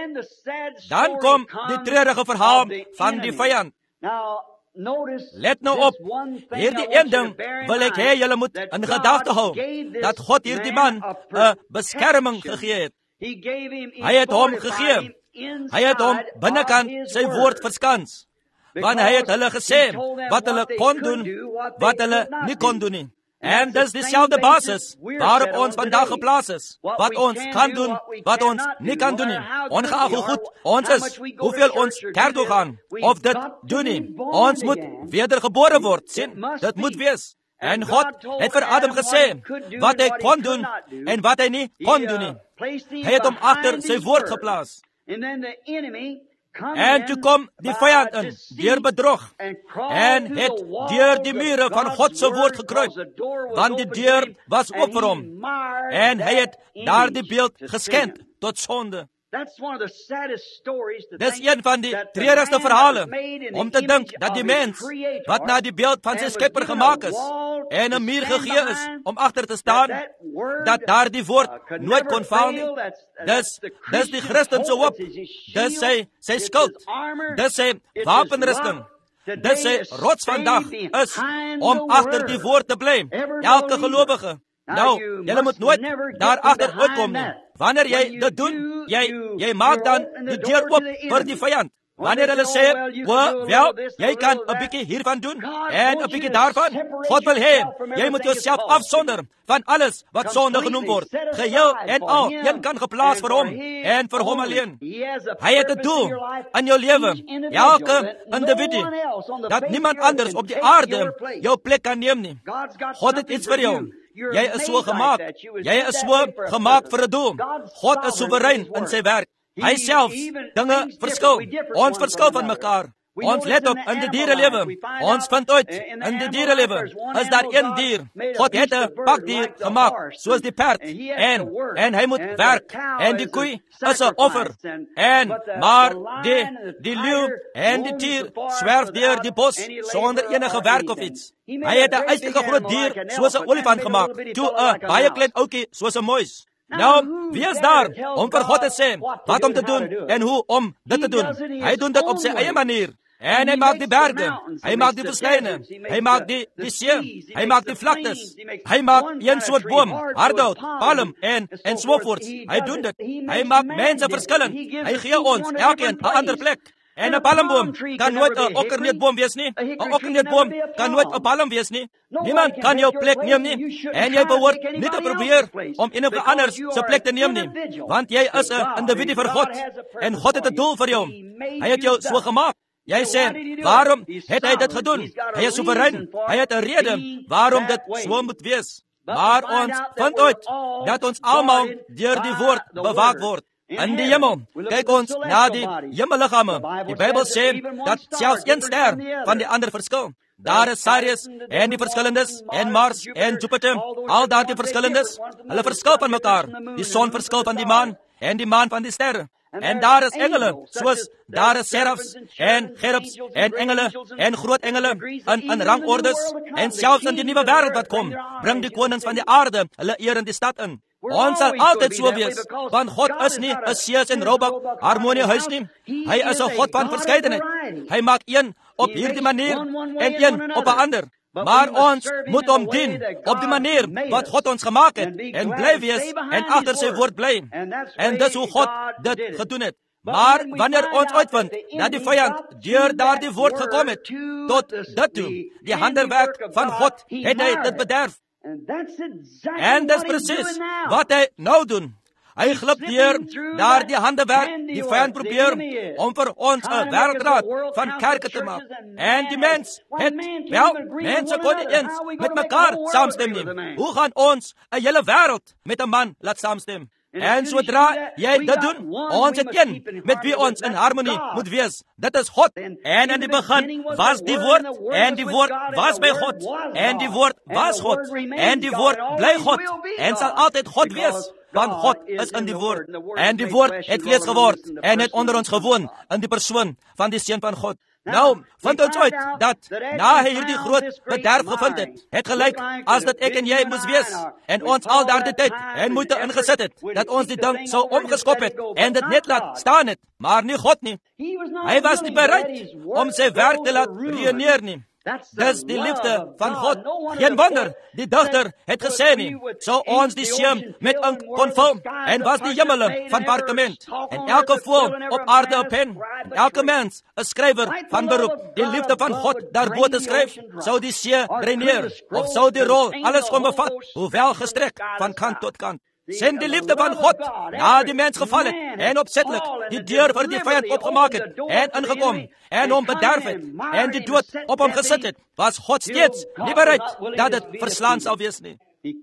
Dan kom die treurige verhaal van die vijand. Let nou op, hierdie een ding wil ek hê julle moet in gedagte hou, dat God hierdie man een beskerming gegee het. Hy het hom gegee, hy het hom binnekant sy woord verskans, want hy het hulle gesê, wat hulle kon doen, wat hulle nie kon doen nie. En dis diezelfde basis waarop ons vandag geplaas is. Wat ons kan doen, wat ons nie kan doen nie. Ongeacht hoe goed ons is, hoeveel ons kerk toe gaan, of dit doen nie. Ons moet wedergebore word, sien, dit moet wees. En God het vir Adam gesê wat hy kon doen en wat hy nie kon doen nie. Hy het hom agter sy woord geplaas. En toe kom die vyand in, deur bedrog, en het deur die mure van God se woord gekruip, want die deur was oop vir hom, en hy het daardie beeld geskend tot sonde. Dis een van die treurigste verhale, om te dink dat die mens, wat na die beeld van sy skepper gemaak is, en 'n muur gegee is om agter te staan, dat daar die woord nooit kon val nie. Dis, dis die Christen se hoop, dis sy, sy skuld, dis sy wapenrusting, dis sy rots vandag is, om agter die woord te bly, elke gelowige. Nou, jy moet nooit daar agter uitkom nie. Wanneer jy dit doen, jy, jy maak dan die deur oop vir die vyand. Wanneer hulle sê, well, wel, jy kan 'n bietjie hiervan doen, en 'n bietjie daarvan, God wil hê, jy moet jouself afsonder van alles wat sonde genoem word. Geheel en al, een kan geplaas vir hom, en vir hom alleen. Hy het 'n doel in jou lewe, elke individu, dat niemand anders op die aarde jou plek kan neem nie. God het iets vir jou. Jy is so gemaak, jy is so gemaak vir 'n doel. God is soewerein in sy werk. Hy self, dinge verskil, ons verskil van mekaar. Ons let op in die dierelewe, ons vind uit in die dierelewe, is daar een dier, God het 'n pakdier gemaak, soos die perd, en, en hy moet werk, en die koei is 'n offer, en, maar die, die leeu en die tier swerf deur die bos, sonder enige werk of iets. Hy het 'n uitstekende groot dier, soos 'n olifant gemaak, toe 'n baie klein ouetjie, soos 'n muis. Nou, wie is daar om vir God te sê wat om te doen en hoe om dit te doen? Hy doen dit op sy eie manier. En hy maak die berge, hy maak die woestyne, hy maak die, die see, hy maak die vlaktes, hy maak een soort boom, hardhout, palm en, en sovoorts. Hy doen dit. Hy maak mense verskillend. Hy gee ons elkeen 'n ander plek. En 'n palmboom kan nooit 'n okkerneutboom wees nie. 'n Okkerneutboom kan nooit 'n palm wees nie. Niemand kan jou plek neem nie. En jy behoort nie te probeer om enige anders se plek te neem nie. Want jy is 'n individu vir God. En God het 'n doel vir jou. Hy het jou so gemaak. Jy sê, waarom het hy dit gedoen? Hy is soewerein. Hy het 'n rede waarom dit so moet wees. Maar ons vind uit dat ons almal deur die woord bewaak word. In die hemel, kyk ons na die hemelliggame. Die Bybel sê dat selfs een ster van die ander verskil. Daar is Sirius en die verskillendes, en Mars en Jupiter, al daardie verskillendes, hulle verskil van mekaar. Die son verskil van die maan, en die maan van die sterre. En daar is engele, soos daar is serafs en cherubs en engele en groot engele in, in rangordes. En selfs in die nuwe wêreld wat kom, bring die konings van die aarde hulle eer in die stad in. Ons sal altyd so wees, want God is nie 'n Sears en Roebuck harmoniehuis nie. Hy is 'n God van verskeidenheid. Hy maak een op hierdie manier en een op 'n ander. Maar ons moet hom dien op die manier wat God ons gemaak het, en bly wees en agter sy woord bly. En dis hoe God dit gedoen het. Maar wanneer ons uitvind dat die vyand deur daardie woord gekom het, tot dit toe, die handewerk van God, het hy dit bederf. En dis presies wat hy nou doen. Hy glip deur daardie handewerk, die vyand probeer om vir ons 'n wêreldraad van kerke te maak. En die mens het, wel, mense kon nie eens met mekaar saamstem nie. Hoe gaan ons 'n hele wêreld met 'n man laat saamstem? En sodra jy dit doen, ons het een met wie ons in harmonie moet wees. Dit is God. En in die begin was die woord, en die woord was by God, en die woord was God, en die woord bly God, en sal altyd God wees, want God is in die woord. En die woord het vlees geword, en het onder ons gewoon, in die persoon van die Seun van God. Nou, vind ons uit, dat na hy hierdie groot bederf gevind het, het gelyk as dat ek en jy moes wees, en ons al daardie tyd en moeite ingesit het, dat ons die ding sou omgeskop het, en dit net laat staan het, maar nie God nie. Hy was nie bereid om sy werk te laat reëneer nie. Dis die liefde van God. Geen wonder, die digter het gesê nie, sou ons die see met ink kon vul, en was die hemele van parkement, en elke voël op aarde 'n pen, en elke mens 'n skrywer van beroep, die liefde van God daarbo te skryf, sou die see reineer, of sou die rol alles kon bevat, hoewel gestrek van kant tot kant. Sien die liefde van God na die mens geval het en opsetlik die deur vir die vyand opgemaak het en ingekom en hom bederf het en die dood op hom gesit het, was God steeds nie bereid dat dit verslaan sal wees nie.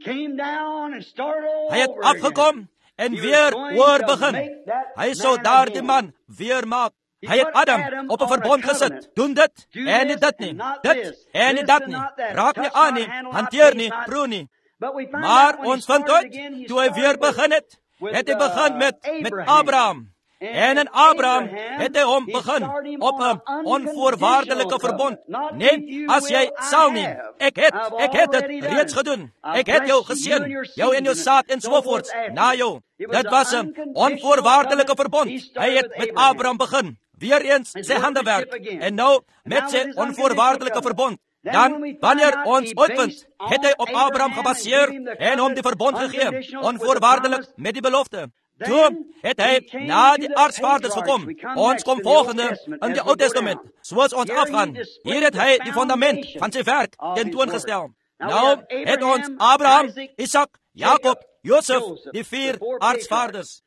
Hy het afgekom en weer oor begin. Hy sou daardie man weer maak. Hy het Adam op 'n verbond gesit. Doen dit en nie dit nie. Dit en nie dat nie. Raak nie aan nie, hanteer nie, proe nie. Maar ons vind uit, toe hy weer begin het, het hy begin met, met Abraham. En in Abraham het hy hom begin op 'n onvoorwaardelike verbond. Nee, as jy sal nie, ek het, ek het dit reeds gedoen. Ek het jou geseën, jou en jou saad en sovoorts, na jou. Dit was 'n onvoorwaardelike verbond. Hy het met Abraham begin. Weer eens sy hande werk. En nou met sy onvoorwaardelike verbond. Dan, wanneer ons uitvind, het hy op Abraham gebaseer en hom die verbond gegee, onvoorwaardelik met die belofte. Toe het hy na die aartsvaders gekom. Ons kom volgende in die Ou Testament, soos ons afgaan. Hier het hy die fundament van sy werk tentoongestel. Nou het ons Abraham, Isak, Jakob, Josef, die vier aartsvaders.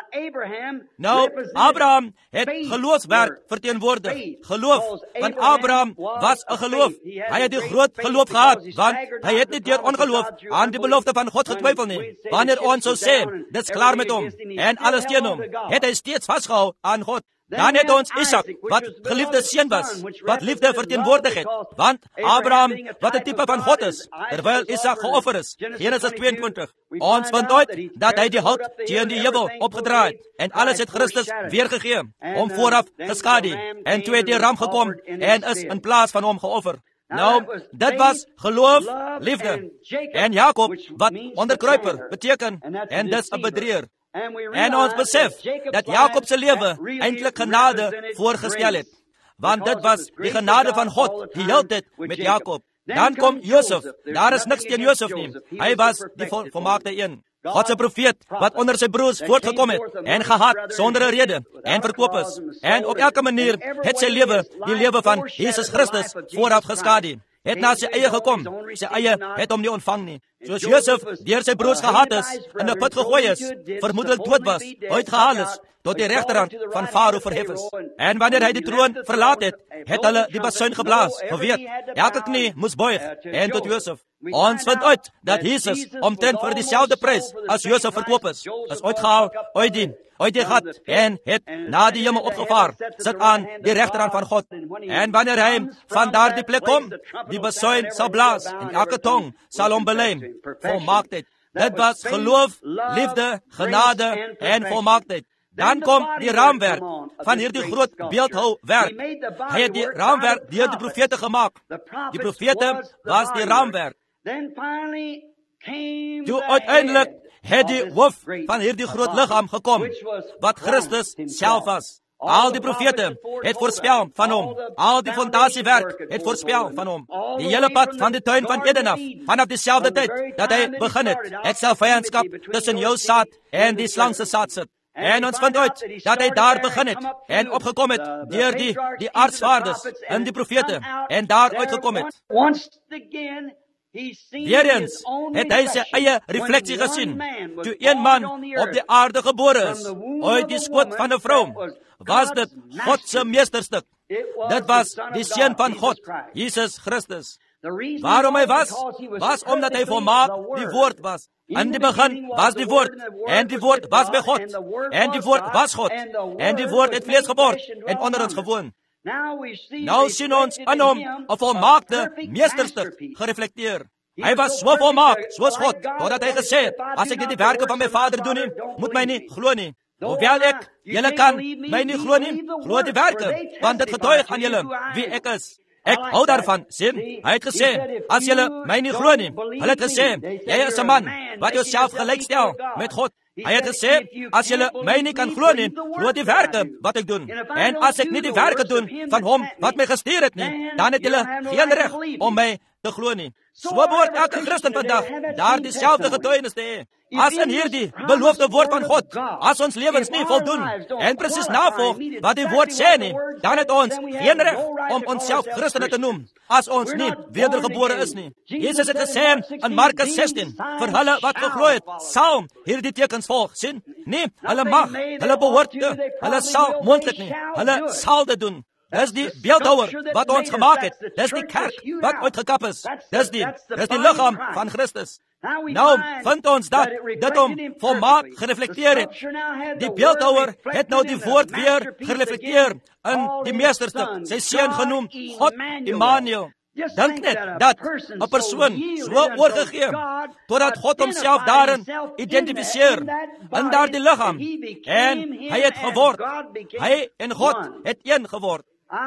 Nou, Abraham het geloofswerk verteenwoordig. Geloof van Abraham was 'n geloof. Hy het die groot geloof gehad, want hy het nie deur ongeloof aan die belofte van God getwyfel nie. Wanneer ons sou sê, dit's klaar met hom en alles teen hom, het hy steeds vasgehou aan God. Dan het ons Isak, wat geliefde seun was, wat liefde verteenwoordig het, want Abraham, wat 'n tipe van God is, terwyl Isak geoffer is. Genesis tweeëntwintig. Ons vind uit dat hy die hout teen die heuwel opgedra het, en alles het Christus weergegee, hom vooraf geskadu, en toe het die ram gekom, en is in plaas van hom geoffer. Nou, dit was geloof, liefde, en Jakob, wat onderkruiper beteken, en dis 'n bedrieger. En ons besef dat Jakob se lewe eintlik genade voorgestel het, want dit was die genade van God die hele tyd met Jakob. Dan kom Josef. Daar is niks teen Josef nie. Hy was die vol, volmaakte een. God se profeet wat onder sy broers voortgekom het en gehaat sonder 'n rede en verkoop is. En op elke manier het sy lewe, die lewe van Jesus Christus, vooraf geskadu. Het na sy eie gekom. Sy eie het hom nie ontvang nie. Soos Josef deur sy broers gehaat is, in 'n put gegooi is, vermoedelik dood was, uitgehaal is, tot die regterhand van Farao verhef is. En wanneer hy die troon verlaat het, het hulle die basuin geblaas, geweet, elke knie moes buig, en tot Josef. Ons vind uit dat Jesus omtrent vir dieselfde prys as Josef verkoop is, is uitgehaal, uitdien, uit die gat, en het na die hemel opgevaar, sit aan die regterhand van God. En wanneer hy van daar die plek kom, die basuin sal blaas, en elke tong sal hom bely, volmaaktheid. Dit was geloof, liefde, genade en volmaaktheid. Dan kom die raamwerk van hierdie groot beeldhouwerk. Hy het die raamwerk deur die profete gemaak. Die profete was die raamwerk. Toe uiteindelik het die hoof van hierdie groot liggaam gekom, wat Christus self was. Al die profete het voorspel van hom. Al die fondasiewerk het voorspel van hom. Die hele pad van die tuin van Eden af, vanaf dieselfde tyd dat hy begin het, ek sal vyandskap tussen jou saad en die slang se saad sit. En ons vind uit dat hy daar begin het en opgekom het deur die, die aartsvaders en die profete en daar uitgekom het. Weereens het hy sy eie refleksie gesien, toe een man op die aarde gebore is, uit die skoot van 'n vrou, was dit God se meesterstuk. Dit was die seun van God, Jesus Christus. Waarom hy was? Was omdat hy volmaak die woord was. In die begin was die woord, en die woord was by God, en die woord was God, en die woord het vlees geword, en onder ons gewoon. Nou sien ons in hom 'n volmaakte meesterstuk gereflekteer. Hy was so volmaak, soos God, totdat hy gesê het, as ek nie die werke van my Vader doen nie, moet my nie glo nie. Hoewel ek, julle kan my nie glo nie, glo die werke, want dit getuig aan julle wie ek is. Ek hou daarvan, sien, hy het gesê, as julle my nie glo nie, hy het gesê, jy is 'n man, wat jouself gelykstel met God. Hy het gesê, as julle my nie kan glo nie, glo die werke wat ek doen. En as ek nie die werke doen van hom wat my gestuur het nie, dan het julle geen reg om my te glo nie. So behoort elke Christen vandag daar dieselfde getuienis te hê. As in hierdie beloofde woord van God, as ons lewens nie voldoen en presies navolg wat die woord sê nie, dan het ons geen reg om onsself Christene te noem, as ons nie wedergebore is nie. Jesus het gesê in Markus sestien, vir hulle wat geglo het, sal hierdie tekens volg. Sien? Nee, hulle mag, hulle behoort te, hulle sal moontlik nie, hulle sal dit doen. Dis die beeldhouwer wat ons gemaak het. Dis die kerk wat uitgekap is. Dis die, dis die lichaam van Christus. Nou vind ons dat dit om volmaak gereflekteer het. Die beeldhouwer het nou die woord weer gereflekteer in die meesterstuk, sy seun genoem, God Immanuel. Dink net dat 'n persoon so oorgegee, totdat God homself daarin identifiseer, in daardie lichaam, en hy het geword, hy en God het een geword.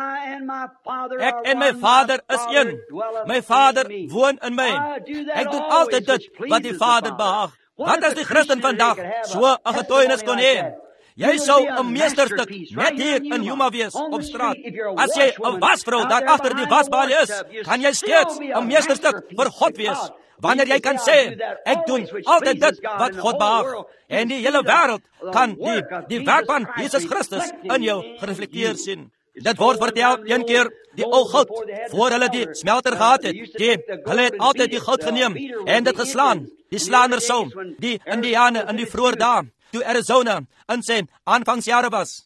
Ek en my Vader is een. My Vader woon in my. Ek doen altyd dit wat die Vader behaag. Wat as die Christen vandag so 'n getuienis kon hê? Jy sou 'n meesterstuk net hier in Yuma wees op straat. As jy 'n wasvrou daar agter die wasbalie is, kan jy steeds 'n meesterstuk vir God wees. Wanneer jy kan sê, ek doen altyd dit wat God behaag. En die hele wêreld kan die, die werk van Jesus Christus in jou gereflekteer sien. Dit word vertel een keer die ou goud, voor hulle die smelter gehad het. Die, hulle het altyd die goud geneem en dit geslaan. Die slaander sou, die Indiane in die vroeë dae, toe Arizona in sy aanvangsjare was.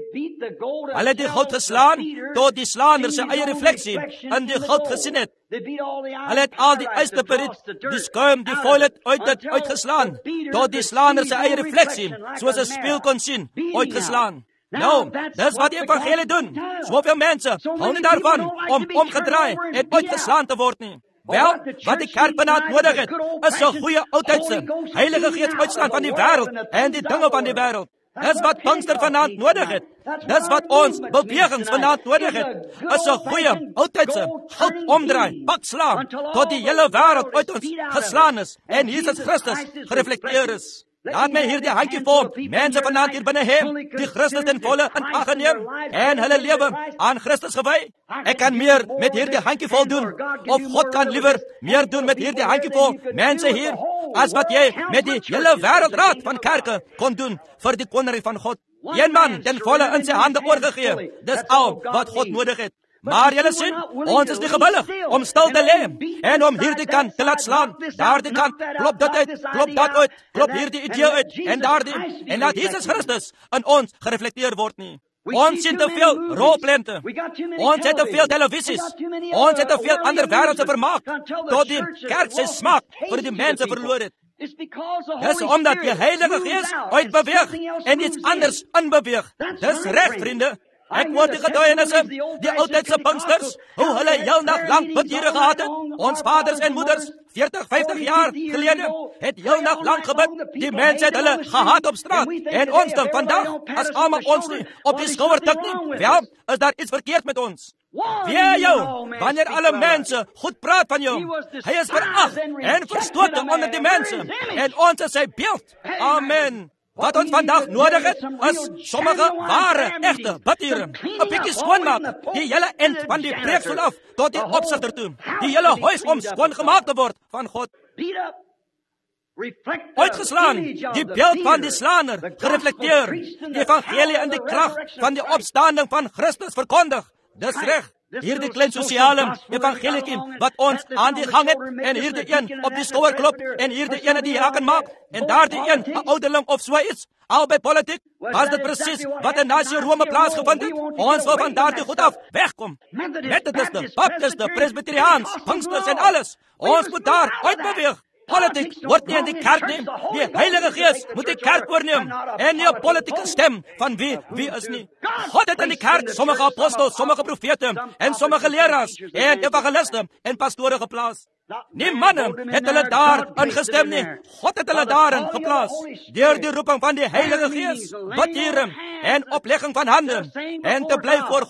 Hulle het die goud geslaan, tot die slaander sy eie refleksie in die goud gesien het. Hulle het al die ysterperiet, die skuim, die foil het uit dit uitgeslaan, tot die slaander sy eie refleksie, soos 'n spieël kon sien, uitgeslaan. Nou, dis wat die evangelie doen. Soveel mense hou nie daarvan om omgedraai en uitgeslaan te word nie. Wel, wat die kerk vanaand nodig het, is 'n goeie oudheidse, heilige gees uitslaan van die wêreld en die dinge van die wêreld. Dis wat Pinkster vanaand nodig het. Dis wat ons bewegings vanaand nodig het. Is 'n goeie oudheidse, goud omdraai, bakslaan, tot die hele wêreld uit ons geslaan is en Jesus Christus gereflekteer is. Laat my hier die handjie vol mense vanaand hier binne hê, die Christus ten volle in ag geneem en hulle lewe aan Christus gewy. Ek kan meer met hierdie handjie vol doen, of God kan liewer meer doen met hierdie handjie vol mense hier, as wat jy met die hele wêreldraad van kerke kon doen vir die koninkryk van God. Een man ten volle in sy hande oorgegee. Dis al wat God nodig het. Maar julle sien, ons is nie gewillig om stil te lê en om hierdie kant te laat slaan, daardie kant, klop dit uit, klop dat uit, klop hierdie idee uit, en daardie, en laat Jesus Christus in ons gereflekteer word nie. Ons sien te veel rolprente, ons het te veel televisies, ons het te veel ander wêreldse vermaak, tot die kerk sy smaak vir die mense verloor het. Dis omdat die Heilige Gees uitbeweeg en iets anders inbeweeg. Dis reg, vriende. Ek hoor die getuienisse, die oudheidse Pinksters, hoe hulle heel nag lank bidure gehad het. Ons vaders en moeders, veertig, vyftig jaar gelede, het heel nag lank gebid. Die mense het hulle gehaat op straat. En ons dan vandag, as almal ons nie op die skouer tik nie, wel, is daar iets verkeerd met ons. Wee jou, wanneer alle mense goed praat van jou, hy is verag en verstoot onder die mense, en ons is sy beeld. Amen. Wat ons vandag nodig het, is sommige ware, echte bidure. 'n Bietjie skoonmaak, die hele end van die preekstoel af, tot die opsigter toe. Die hele huis om skoon gemaak te word van God. Uitgeslaan, die beeld van die slaander, gereflekteer. Die evangelie in die krag van die opstanding van Christus verkondig. Dis reg. Hierdie klein sosiale evangeliekie wat ons aan die gang het, en hierdie een op die skouer klop, en hierdie ene die haken maak, en daardie een 'n ouderling of so iets, al by politiek, was dit presies wat in nasie Rome plaasgevind het. Ons wil van daardie goed af wegkom. Methodiste, Baptiste, Presbyteriaans, Pinksters en alles. Ons moet daar uitbeweeg. Politiek word nie in die kerk neem. Die Heilige Gees moet die kerk oorneem. En nie 'n politieke stem van wie, wie is nie. God het in die kerk sommige apostels, sommige profete, en sommige leraars, en evangeliste, en pastore geplaas. Nie manne het hulle daar ingestem nie. God het hulle daarin geplaas. Deur die roeping van die Heilige Gees, bidure, en oplegging van hande, en te bly voor God.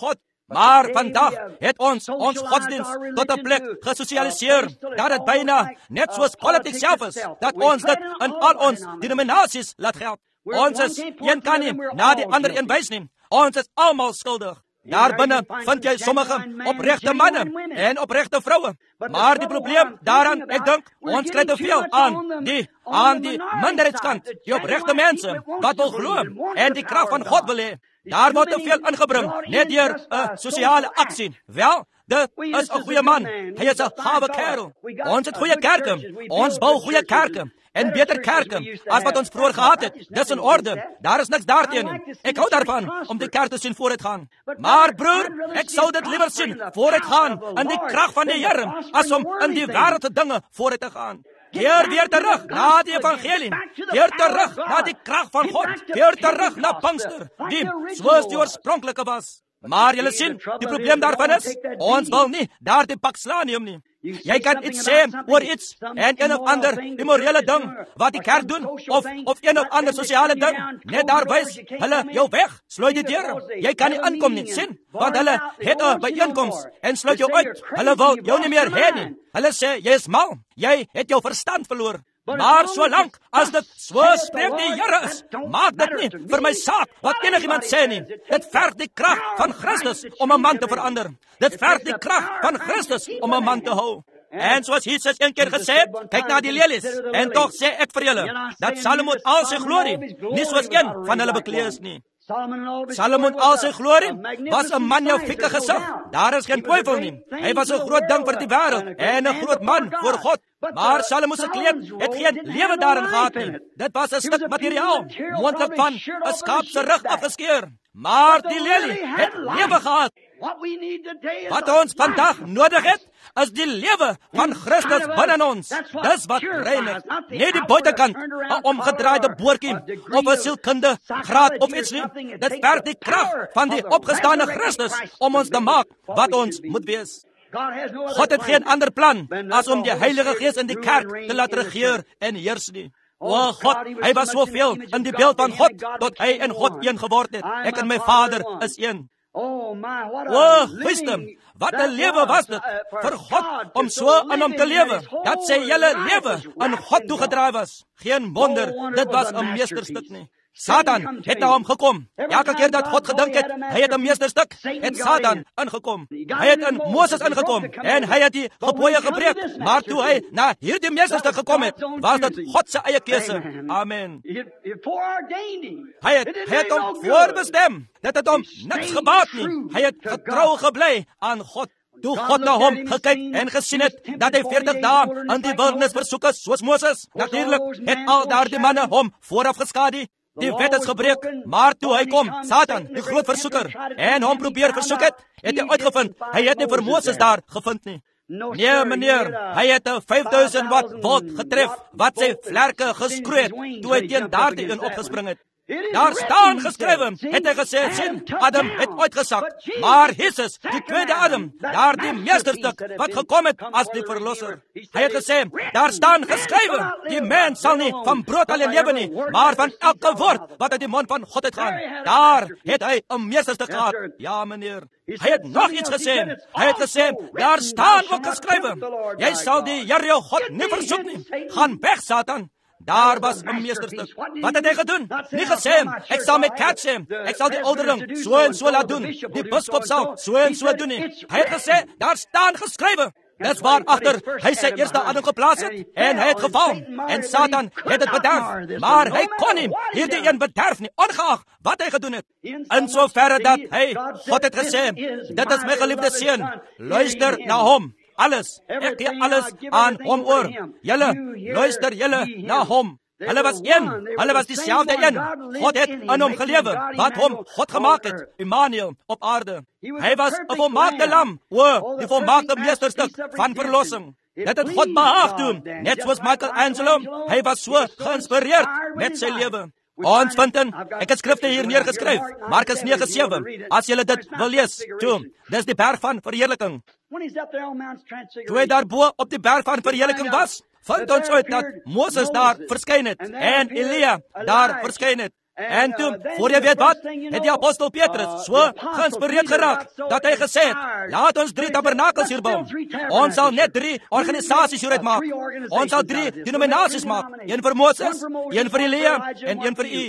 Maar vandag het ons ons godsdiens tot 'n plek gesosialiseer dat dit byna net soos politiek self is, dat ons dit in al ons denominasies laat geld. Ons is een kan nie na die ander een wys nie. Ons is almal skuldig. Daar binne vind jy sommige opregte manne en opregte vroue. Maar die probleem daaraan, ek dink, ons kry te veel aan die aan die minderheidskant, die opregte mense wat wil glo en die krag van God wil hê. Daar word te veel ingebring, net deur 'n uh, sosiale aksie. Wel, dit is 'n goeie man. Hy is 'n gawe kerel. Ons het goeie kerke. Ons bou goeie kerke. En beter kerke as wat ons vroeër gehad het. Dis in orde. Daar is niks daarteen nie. Ek hou daarvan om die kerk te sien vooruit gaan. Maar broer, ek sou dit liewer sien vooruit gaan in die krag van die Here as om in die wêreldse dinge vooruit te gaan. Keer weer terug na die evangelie. Keer terug na die krag van God. Keer terug na Pinkster, die soos die oorspronklike was. Maar julle sien, die probleem daarvan is, ons wil nie daar die pak slaan nie om nie. Jy kan iets sê oor iets en een of ander immorele ding wat die kerk doen, of, of een of ander sosiale ding, net daar wys hulle jou weg, sluit die deur. Jy kan nie inkom nie, sien, want hulle het 'n byeenkoms en sluit jou uit. Hulle wil jou nie meer hê nie. Hulle sê, jy is mal, jy het jou verstand verloor. Maar solank as dit so spreek die Here is, maak dit nie vir my saak wat enigiemand sê nie. Dit verg die krag van Christus om 'n man te verander. Dit verg die krag van Christus om 'n man te hou. En soos Jesus een keer gesê het, kyk na die lelies, en tog sê ek vir julle, dat Salomo al sy glorie nie soos een van hulle bekleed is nie. Salomon al sy glorie was 'n magnifieke gesig. Daar is geen twyfel nie. Hy was 'n groot ding vir die wêreld en 'n groot man voor God. Maar Salomo se kleed het geen lewe daarin gehad nie. Dit was 'n stuk materiaal, moontlik van 'n skaap se rug afgeskeer. Maar die lelie het lewe gehad. Wat ons vandag nodig het, is die lewe van Christus binne ons. Dis wat reinig. Nie die buitekant, 'n omgedraaide boortjie of 'n sielkunde graad of iets nie. Dit verg die krag van die opgestane Christus om ons te maak wat ons moet wees. God het geen ander plan as om die Heilige Gees in die kerk te laat regeer en heers nie. O God, hy was soveel in die beeld van God, tot hy en God een geword het. Ek en my Vader is een. O, wisdom, wat 'n lewe was dit vir God om so in hom te lewe, dat sy hele lewe aan God toegedraai was. Geen wonder, dit was 'n meesterstuk nie. Satan het na hom gekom. Elke keer dat God gedink het, hy het 'n meesterstuk, het Satan ingekom. Hy het in Moses ingekom en hy het die gebooie gebreek. Maar toe hy na hierdie meesterstuk gekom het, was dit God se eie keuse. Amen. Hy het, hy het hom voorbestem. Dit het hom niks gebaat nie. Hy het getrou gebly aan God. Toe God na hom gekyk en gesien het dat hy veertig dae in die wildernis versoek is, soos Moses, natuurlik het al daardie manne hom vooraf geskadu. Die wet is gebreek, maar toe hy kom, Satan, die groot versoeker, en hom probeer versoek het, het hy uitgevind, hy het nie vir Moses daar gevind nie. Nee, meneer, hy het 'n vyf duisend watt volt getref, wat sy vlerke geskroei het, toe hy teen daardie een opgespring het. Daar staan geskrywe, het hy gesê, sien, Adam het uitgesak, maar Jesus, die tweede Adam, daar die meesterstuk, wat gekom het as die verlosser. Hy het gesê, daar staan geskrywe, die mens sal nie van brood alleen lewe nie, maar van elke woord wat uit die mond van God uitgaan. Daar het hy 'n meesterstuk gehad. Ja, meneer. Hy het nog iets gesê. Hy het gesê, daar staan ook geskrywe, jy sal die Here jou God nie versoek nie. Gaan weg, Satan. Daar was 'n meesterstuk. Wat het hy gedoen? Nie gesê, ek sal my kerk sê, ek sal die ouderling so en so laat doen, die biskop sal so en so doen nie. Hy het gesê, daar staan geskrywe. Dis waar agter hy sy eerste adem geplaas het, en hy het geval, en Satan het dit bederf, maar hy kon nie hierdie een bederf nie, ongeag wat hy gedoen het. In soverre dat hy, God het gesê, dit is my geliefde seun, luister na hom. Alles, ek gee alles aan hom oor. Julle, luister julle na hom. Hulle was een, hulle was dieselfde een. God het in hom gelewe, wat hom God gemaak het, Immanuel, op aarde. Hy was 'n volmaakte lam, o, die volmaakte meesterstuk van verlossing. Dit het God behaag doen, net soos Michelangelo, hy was so geïnspireerd met sy lewe. Ons vind in, ek het skrifte hier neergeskryf, Markus nege sewe, as julle dit wil lees, toe, dis die berg van verheerliking. Toe hy daarbo op die berg van verheerliking was, vind ons uit dat Moses daar verskyn het, en Elia daar verskyn het. En toe, voor jy weet wat, het die apostel Petrus so geïnspireerd geraak, dat hy gesê het, laat ons drie tabernakels hier bou. Ons sal net drie organisasies hieruit maak. Ons sal drie denominaties maak. Een vir Moses, een vir Elia, en een vir U.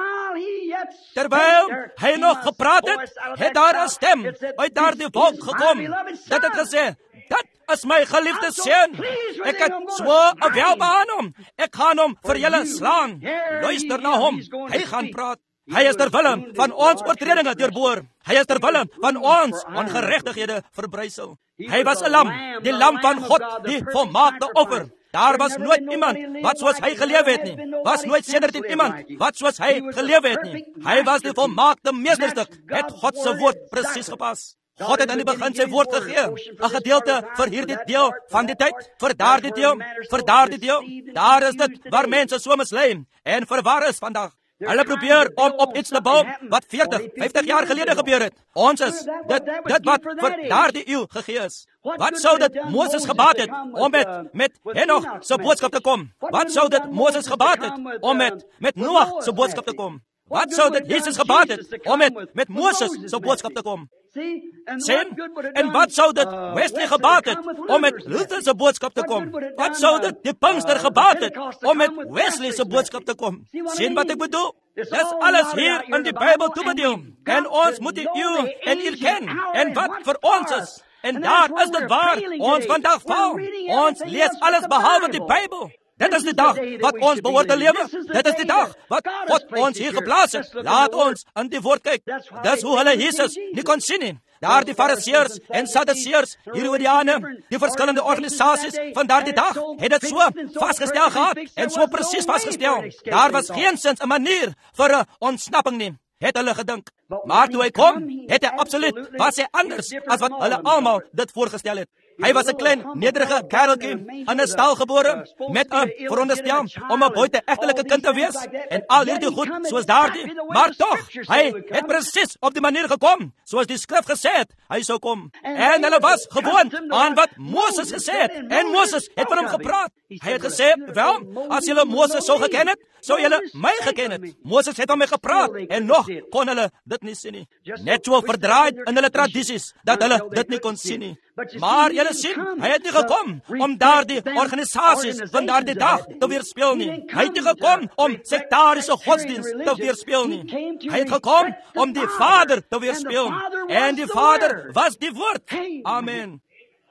Terwyl hy nog gepraat het, het daar 'n stem uit daardie wolk gekom. Dit het gesê, dit is my geliefde seun. Ek het so 'n welbehaag aan hom. Ek gaan hom vir julle slaan. Luister na hom. Hy gaan praat. Hy is ter wille van ons oortredinge deurboor. Hy is ter wille van ons ongeregtighede verbrysel. Hy was 'n lam, die lam van God, die volmaakte offer. Daar was nooit iemand wat soos hy geleef het nie. Was nooit sedertdien iemand wat soos hy geleef het nie. Hy was die volmaakte meesterstuk. Het God se woord presies gepas. God het aan die begin sy woord gegee. 'n Gedeelte vir hierdie deel van die tyd, vir daardie deel, vir daardie deel. Daar is dit waar mense so mislei en verwar is vandag. Hulle probeer om op iets te bou wat veertig, vyftig jaar gelede gebeur het. Ons is dit dit wat vir daardie eeu gegee is. Wat sou dit Moses gebaat het om met met Henoch se boodskap te kom? Wat sou dit Moses gebaat het om met met Noag se boodskap te kom? Wat sou dit Jesus gebaat het om met met Moses se boodskap te kom? Sien? En wat sou dit Wesley gebaat het om met Luther se boodskap te kom? Wat sou dit die Pinkster gebaat het om met Wesley se boodskap te kom? Sien wat ek bedoel? Dis alles hier in die Bybel toebedeel. En ons moet die eeu en eer ken. En wat vir ons is. En daar is dit waar ons vandag val. Ons lees alles behalwe die Bybel. Dit is die dag wat ons behoort te lewe. Dit is die dag wat God ons hier geplaas het. Laat ons in die woord kyk. Dis hoe hulle Jesus nie kon sien nie. Daar die Fariseërs en Sadduseërs, Herodiane, die verskillende organisasies van daardie dag, het dit so vasgestel gehad en so presies vasgestel. Daar was geensins 'n manier vir 'n ontsnapping nie, het hulle gedink. Maar toe hy kom, het hy absoluut was hy anders as wat hulle almal dit voorgestel het. Hy was 'n klein, nederige kereltjie in 'n stal gebore met 'n veronderstel om 'n buite-egtelike kind te wees en al hierdie goed soos daardie, maar tog, hy het presies op die manier gekom soos die skrif gesê het hy sou kom. En hulle was gewoond aan wat Moses gesê het en Moses het met hom gepraat. Hy het gesê, "Wel, as julle Moses sou geken het, sou julle my geken het." Moses het hom gepraat en nog kon hulle dit nie sien nie. Net so verdraaid in hulle tradisies dat hulle dit nie kon sien nie. Maar julle sien, hy het nie gekom om daardie organisasies van daardie dag te weerspieël nie. Hy het nie gekom om sektariese godsdienst te weerspieël nie. Hy het gekom om die Vader te weerspieël. En die Vader was die woord. Amen.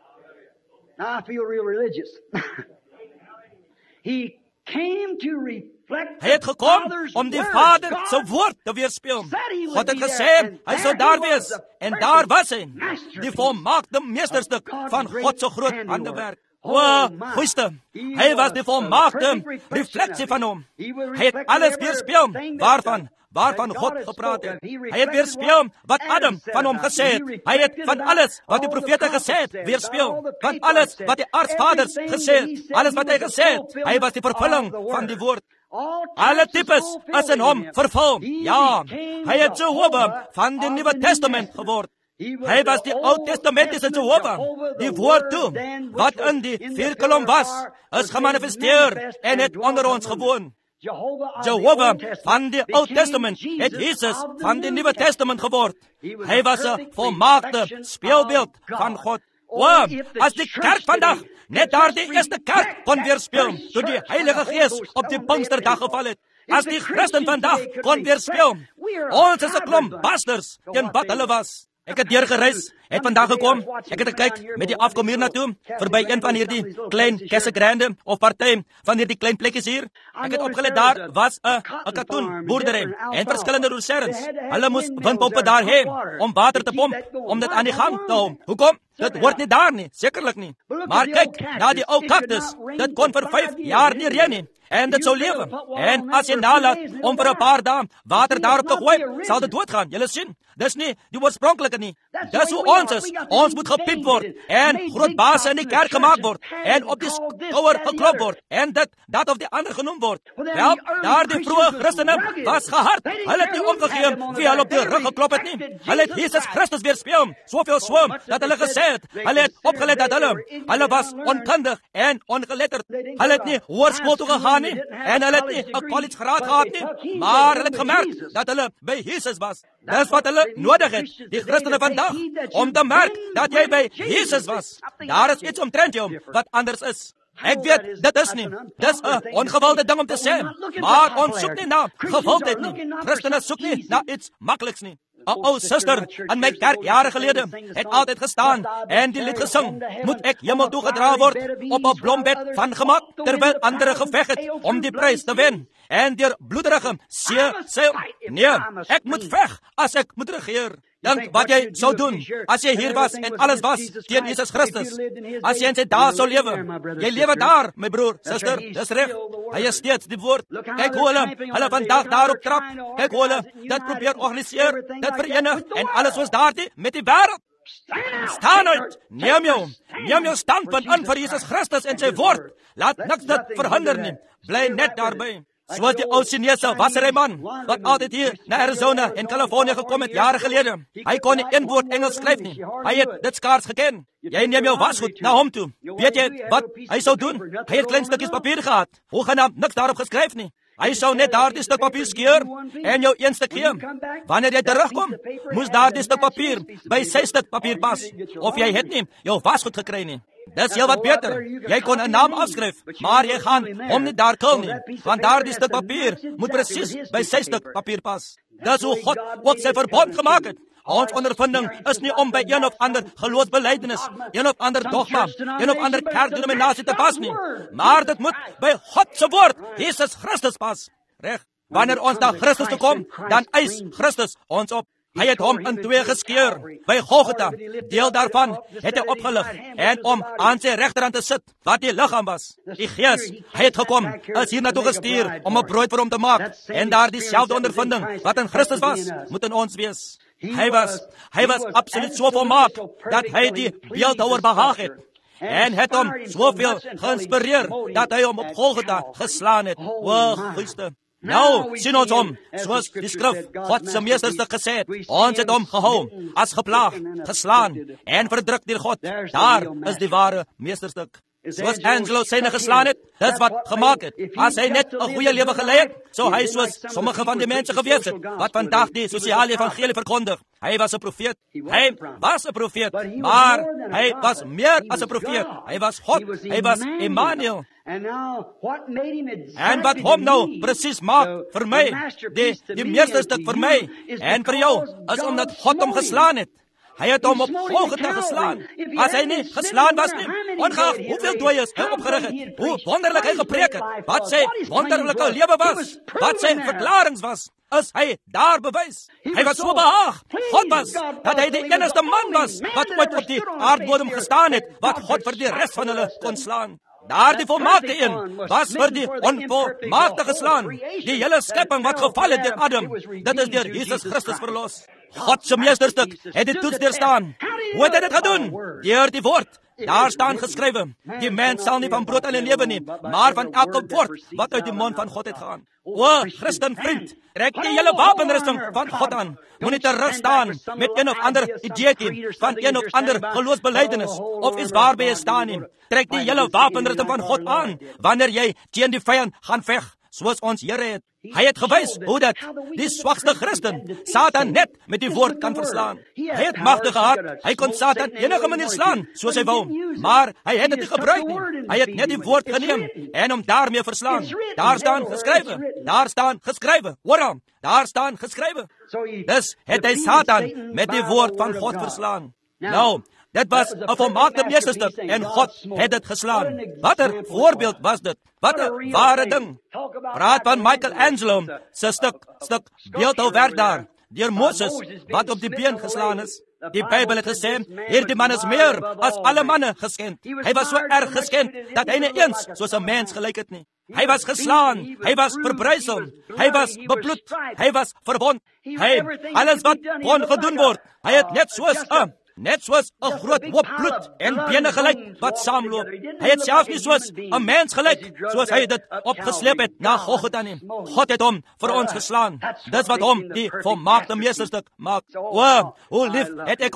Now I feel real religious. He came to reflect. Hy het gekom om die Vader se woord te weerspieël. God het gesê hy sou daar wees en daar was hy, die volmaakte meesterstuk van God se groot handewerk. O, goeiste, hy was die volmaakte refleksie van hom. Hy het alles weerspieël waarvan waarvan God gepraat het. Hy het weerspieël wat Adam van hom gesê het. Hy het van alles wat die profete gesê het weerspieël. Van alles wat die aartsvaders gesê het. Alles wat hy gesê het. Hy was die vervulling van die woord. Alle tipes is in hom vervul. Ja, hy het Jehovah van die Nuwe Testament geword. Hy was die Oud Testamentiese Jehovah. Die woord toe, wat in die vierkolom was, is gemanifesteer en het onder ons gewoon. Jehovah van die Oud Testament het Jesus van die Nuwe Testament geword. Hy was 'n volmaakte speelbeeld van God. O, as die kerk vandag net daardie eerste kerk kon weerspieël, toe die Heilige Gees op die Pinksterdag geval het. As die Christen vandag kon weerspieël, ons is 'n klomp basters teen wat hulle was. Ek het deurgereis, het vandag gekom, ek het gekyk met die afkom hier naartoe, verby een van hierdie klein Casagrande of party van hierdie klein plekkies hier. Ek het opgelet, daar was 'n 'n katoen boerdery en verskillende roserens. Hulle moes windpompe daar hê om water te pomp, om dit aan die gang te hou. Hoekom? Dit word nie daar nie, sekerlik nie. Maar kyk, na die ou kaktus, dit kon vir vyf jaar nie reën nie. En dit sou lewe. En as jy nalat om vir 'n paar dae water daarop te gooi, sal dit doodgaan. Julle sien, dis nie die oorspronklike nie. Dis hoe ons is. Ons moet gepiep word en groot baase in die kerk gemaak word en op die skouer geklop word en dit dat of die ander genoem word. Wel, daardie vroeë Christene was gehard. Hulle het nie omgegee wie hulle op die rug geklop het nie. Hulle het Jesus Christus weerspieël, soveel so dat hulle gesê het. Hulle het opgelet dat hulle, hulle was onkundig en ongeletterd. Hulle het nie hoërskool toe gegaan nie, en hulle het nie 'n college graad gehad nie, maar hulle het gemerk dat hulle by Jesus was. Dis wat hulle nodig het, die Christene vandag, om te merk dat jy by Jesus was. Daar is iets omtrent jou wat anders is. Ek weet, dit is nie. Dis 'n ongewilde ding om te sê, maar ons soek nie na gewildheid nie. Christene soek nie na iets makliks nie. 'n Ou suster in my kerk jare gelede het altyd gestaan en die lied gesing, moet ek hemel toe gedra word op 'n blombed van gemak, terwyl ander geveg het om die prys te wen. En deur bloederige see sê, nee, ek moet veg as ek moet regeer. Dink wat jy sou doen as jy hier was en alles was teen Jesus Christus. As jy in sy dae sou lewe. Jy lewe daar, my broer, suster, dis reg. Hy is steeds die woord. Kyk hoe hulle, hulle vandag daarop trap. Kyk hoe hulle dit probeer organiseer, dit verenig en alles was daardie met die wêreld. Staan uit, neem jou, neem jou standpunt in vir Jesus Christus en sy woord. Laat niks dit verhinder nie. Bly net daarby. Soos die ou Chinese wasseryman, wat altyd hier na Arizona en Californië gekom het jare gelede. Hy kon nie een woord Engels skryf nie. Hy het dit skaars geken. Jy neem jou wasgoed na hom toe. Weet jy wat hy sou doen? Hy het klein stukkies papier gehad. Hoegenaamd niks daarop geskryf nie. Hy sou net daardie stuk papier skeur en jou een stuk gee. Wanneer jy terugkom, moes daardie stuk papier by sy stuk papier pas. Of jy het nie jou wasgoed gekry nie. Dis heel wat beter. Jy kon 'n naam afskryf, maar jy gaan hom nie daar kil nie, want daardie stuk papier moet presies by sy stuk papier pas. Dis hoe God ook sy verbond gemaak het. Ons ondervinding is nie om by een of ander geloofsbelijdenis, een of ander dogma, een of ander kerkdenominasie te pas nie, maar dit moet by God se woord, Jesus Christus pas. Reg? Wanneer ons na Christus toe kom, dan eis Christus ons op. Hy het hom in twee geskeur by Golgotha. Deel daarvan het hy opgelig en om aan sy regterhand te sit, wat die liggaam was. Die Gees, hy het gekom, is hier naartoe gestuur om 'n brood vir hom te maak. En daar dieselfde ondervinding wat in Christus was, moet in ons wees. Hy was, hy was absoluut so volmaak dat hy die beeldhouer behaag het. En het hom soveel geïnspireer dat hy hom op Golgotha geslaan het. O, Christus. Nou, sien ons hom, soos die skrif, God se meesterstuk gesê het, ons het hom gehou, as geplaag, geslaan en verdruk deur God. Daar is die ware meesterstuk. Soos Angelo syne geslaan het, dis wat gemaak het. As hy net 'n goeie lewe gelei het, sou hy soos sommige van die mense gewees het, wat vandag die sosiale evangelie verkondig. Hy was 'n profeet. Hy was 'n profeet, maar hy was meer as 'n profeet. Hy was God, hy was Emmanuel. En wat hom nou presies maak vir my, die, die meesterstuk vir my en vir jou, is omdat God hom geslaan het. Hy het hom op Golgotha geslaan. As hy nie geslaan was nie, ongeag hoeveel dooies hy opgerig het, hoe wonderlik hy gepreek het, wat sy wonderlike lewe was, wat sy verklarings was, is hy daar bewys. Hy was so behaag, God was, dat hy die enigste man was, wat ooit op die aardbodem gestaan het, wat God vir die res van hulle kon slaan. Daar die volmaakte een was vir die onvolmaakte geslaan. Die hele skepping wat geval het deur Adam, dit is deur Jesus Christus verlos. God se meesterstuk het dit toets deurstaan. Hoe het hy dit gedoen? Deur die woord. Daar staan geskrywe, die mens sal nie van brood alleen lewe nie, maar van elke woord wat uit die mond van God uitgaan. O, Christen vriend, trek die hele wapenrusting van God aan. Moenie terug staan met een of ander ideetjie van een of ander geloofsbelijdenis of iets waarby jy staan nie. Trek die hele wapenrusting van God aan wanneer jy teen die vyand gaan veg, soos ons Here het. Hy het gewys hoe dat die swakste Christen Satan net met die woord kan verslaan. Hy het magte gehad, hy kon Satan enige manier slaan, soos hy wou, maar hy het dit nie gebruik nie. Hy het net die woord geneem en hom daarmee verslaan. Daar staan geskrywe, daar staan geskrywe, hoor hom, daar staan geskrywe. Dus het hy Satan met die woord van God verslaan. Nou, dit was 'n volmaakte meesterstuk en God het dit geslaan. Wat 'n voorbeeld was dit? Wat 'n ware ding. Praat van Michelangelo se stuk stuk beeldhouwerk daar deur Moses wat op die been geslaan is. Die Bybel het gesê, hierdie man is meer as alle manne geskend. Hy was so erg geskend dat hy nie eens soos 'n mens gelyk het nie. Hy was geslaan, hy was verbrysel, hy was bebloed, hy was verwond. Hy, alles wat kon gedoen word, hy het net soos 'n Net soos 'n groot hoop bloed en bene gelyk wat saamloop. Hy het selfs nie soos 'n mens gelyk, soos hy dit opgesleep het na Golgotha nie. God het hom vir ons geslaan. Dis wat hom die volmaakte meesterstuk maak. O, hoe lief het ek hom.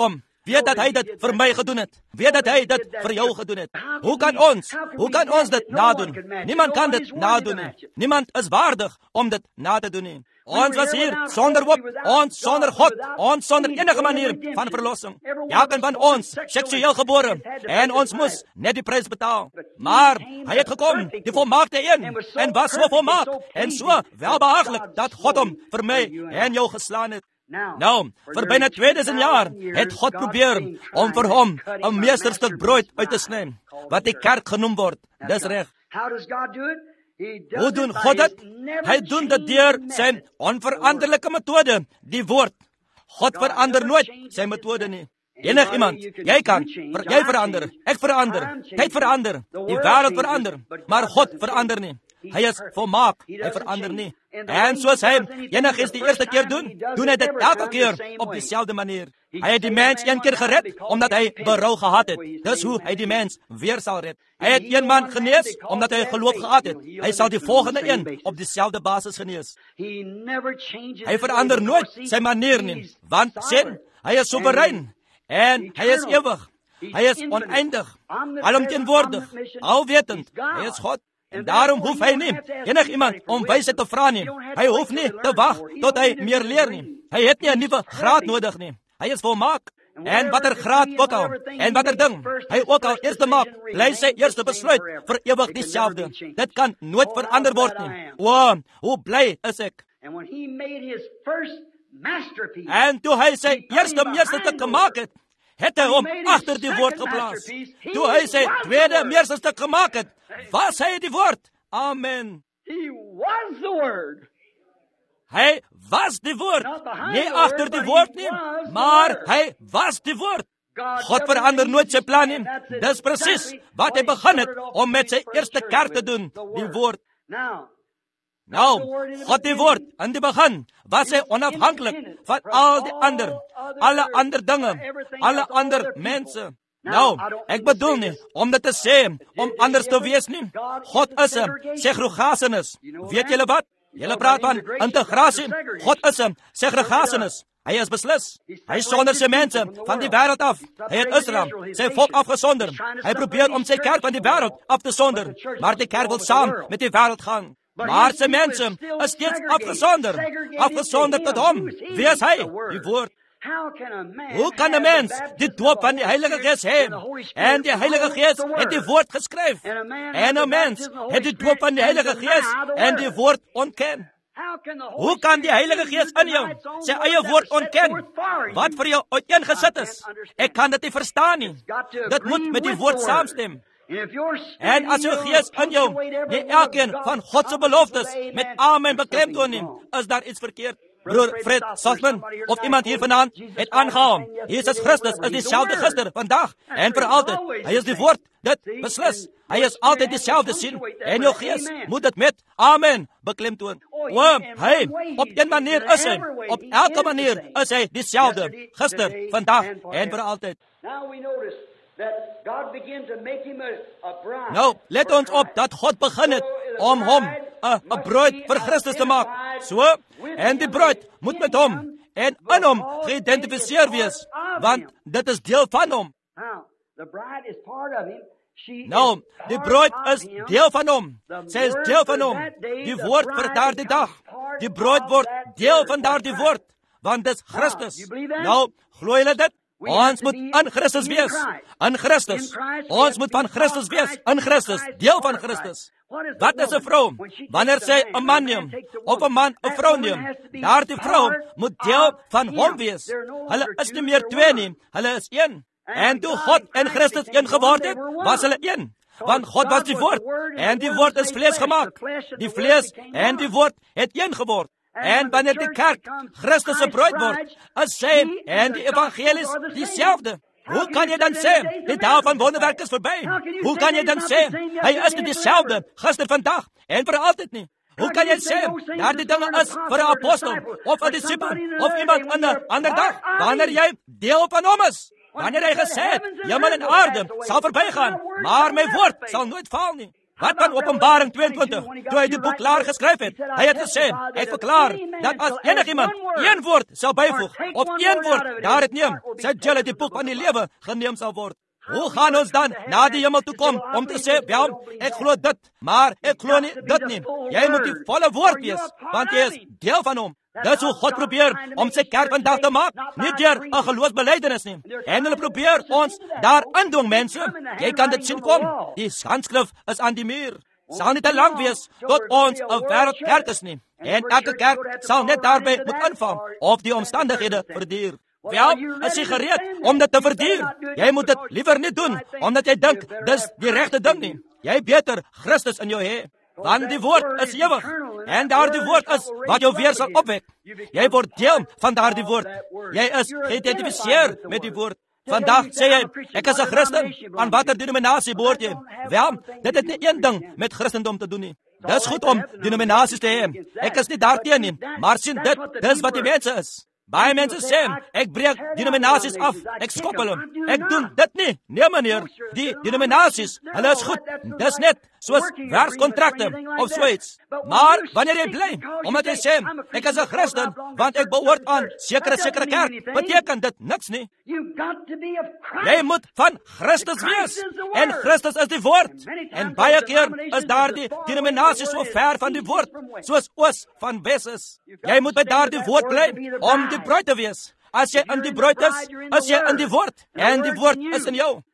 weet dat hy dit vir my gedoen het. Weet dat hy dit vir jou gedoen het. Hoe kan ons, hoe kan ons dit nadoen? Niemand kan dit nadoen nie. Niemand is waardig om dit na te doen nie. Ons was hier sonder hoop, ons sonder God, ons sonder enige manier van verlossing. Elkeen van ons seksueel gebore en ons moes net die prys betaal. Maar hy het gekom, die volmaakte een, en was so volmaak en so welbehaaglik dat God hom vir my en jou geslaan het. Nou, vir byna tweeduisend jaar het God probeer om vir hom 'n meesterstuk brood uit te sny, wat die kerk genoem word. Dis reg. Hoe doen God dit? Hy doen dit deur sy onveranderlike metode, die woord. God verander nooit sy metode nie. Enig iemand, jy kan, ver, jy verander, ek verander, tyd verander, die wêreld verander, maar God verander nie. Hy is volmaak, hy verander nie. En soos hy enigiets die eerste keer doen, doen hy dit elke keer op dieselfde manier. Hy het die mens een keer gered, omdat hy berou gehad het. Dis hoe hy die mens weer sal red. Hy het een man genees, omdat hy geloof gehad het. Hy sal die volgende een op dieselfde basis genees. Hy verander nooit sy manier nie, want sien, hy is soewerein, en hy is ewig. Hy is oneindig, alomteenwoordig, alwetend. Hy is God. En daarom hoef hy nie enig iemand om wysheid te vra nie. Hy hoef nie te wag tot hy meer leer nie. Hy het nie 'n nuwe graad nodig nie. Hy is volmaak. En watter graad ook al, en watter ding hy ook al eerste maak, bly sy eerste besluit vir ewig dieselfde. Dit kan nooit verander word nie. O, hoe bly is ek. En toe hy sy eerste meesterstuk gemaak het, het hy hom agter die woord geplaas. Toe hy sy tweede meesterstuk gemaak het, was hy die woord. Amen. Hy was die woord. Nie agter die woord nie, maar hy was die woord. God verander nooit sy plan nie. Dis presies wat hy begin het om met sy eerste kerk te doen, die woord. Nou, God die woord, in die begin was hy onafhanklik van al die ander, alle ander dinge, alle ander mense. Nou, ek bedoel nie om dit te sê, om anders te wees nie. God is 'n segregationis. Weet julle wat? Julle praat van integrasie. God is 'n segregationis. Hy is beslis. Hy sonder sy mense van die wêreld af. Hy het Israel, sy volk afgesonder. Hy probeer om sy kerk van die wêreld af te sonder, maar die kerk wil saam met die wêreld gaan. Maar sy mense is steeds afgesonder, afgesonder tot hom. Wie is hy? Die woord. Hoe kan 'n mens die doop van die Heilige Gees hê? En die Heilige Gees het die woord geskryf. En 'n mens het die doop van die Heilige Gees en die woord ontken. Hoe kan die Heilige Gees in jou sy eie woord ontken, wat vir jou uiteengesit is? Ek kan dit nie verstaan nie. Dit moet met die woord saamstem. En as jou gees in jou nie elkeen van God se beloftes met amen beklemtoon nie, is daar iets verkeerd. Broer Fred Saltman, of iemand hier vanaand het aangehaal, Jesus Christus is dieselfde gister, vandag en vir altyd. Hy is die woord, dit beslis. Hy is altyd dieselfde sien, en jou gees moet dit met amen beklemtoon. O, hy, op een manier is hy, op elke manier is hy dieselfde, gister, vandag en vir altyd. Nou, let ons op dat God begin het om hom 'n bruid vir Christus te maak. So, en die bruid moet met hom en in hom geïdentifiseer wees, want dit is deel van hom. Nou, die bruid is deel van hom. Sy is deel van hom. Die woord vir daardie dag. Die bruid word deel van daardie woord, want dit is Christus. Nou, glo julle dit? Ons moet in Christus wees. In Christus. Ons moet van Christus wees. In Christus. Deel van Christus. Wat is 'n vrou? Wanneer sy 'n man neem, of 'n man 'n vrou neem, daardie vrou moet deel van hom wees. Hulle is nie meer twee nie, hulle is een. En toe God en Christus een geword het, was hulle een. Want God was die woord, en die woord is vlees gemaak. Die vlees en die woord het een geword. En wanneer die kerk Christus se bruid word, is sy en die evangelies dieselfde. Hoe kan jy dan sê, die dae van wonderwerk is verby? Hoe kan jy dan sê, hy is nie dieselfde, gister, vandag en vir altyd nie? Hoe kan jy sê, daardie dinge is vir 'n apostel, of 'n disipel, of iemand in 'n ander dag, wanneer jy deel van hom is? Wanneer hy gesê het, hemel en aarde sal verbygaan, maar my woord sal nooit faal nie. Wat van Openbaring tweeëntwintig, toe hy die boek klaar geskryf het? Hy het gesê, hy het verklaar, dat as enigiemand een woord sal byvoeg, of een woord daaruit neem, sy julle die boek van die lewe geneem sal word. Hoe gaan ons dan na die hemel toe kom, om te sê, wel, ek glo dit, maar ek glo nie dit nie. Jy moet die volle woord wees, want jy is deel van hom. Dis hoe God probeer om sy kerk vandag te maak, nie deur 'n geloofsbelijdenis nie. En hulle probeer ons daar indwing, mense. Jy kan dit sien kom. Die handskrif is aan die muur. Sal nie te lang wees tot ons 'n wêreldkerk is nie. En elke kerk sal net daarby moet inval of die omstandighede verduur. Wel, is jy gereed om dit te verduur? Jy moet dit liewer nie doen, omdat jy dink dis die regte ding nie. Jy beter Christus in jou hê. Want die woord is ewig, en daardie woord is wat jou weer sal opwek. Jy word deel van daardie woord. Jy is geïdentifiseer met die woord. Vandag sê jy, ek is 'n Christen. Aan watter denominasie behoort jy? Wel, dit het nie een ding met Christendom te doen nie. Dis goed om denominasies te hê. Ek is nie daarteen nie, maar sien dit, dis wat die mense is. Baie mense sê, ek breek denominasies af, ek skop hulle. Ek doen dit nie. Nee meneer, die denominasies, hulle is goed. Dis net soos werkskontrakte of soets. Maar wanneer jy bly, omdat jy sê, ek is 'n Christen, want ek behoort aan sekere sekere kerk, beteken dit niks nie. Jy moet van Christus wees, en Christus is die woord. En baie keer is daardie denominasie so ver van die woord, soos oos van wes is. Jy moet by daardie woord bly, om die bruid te wees. As jy in die bruid is, is jy in die woord, en die woord is in jou.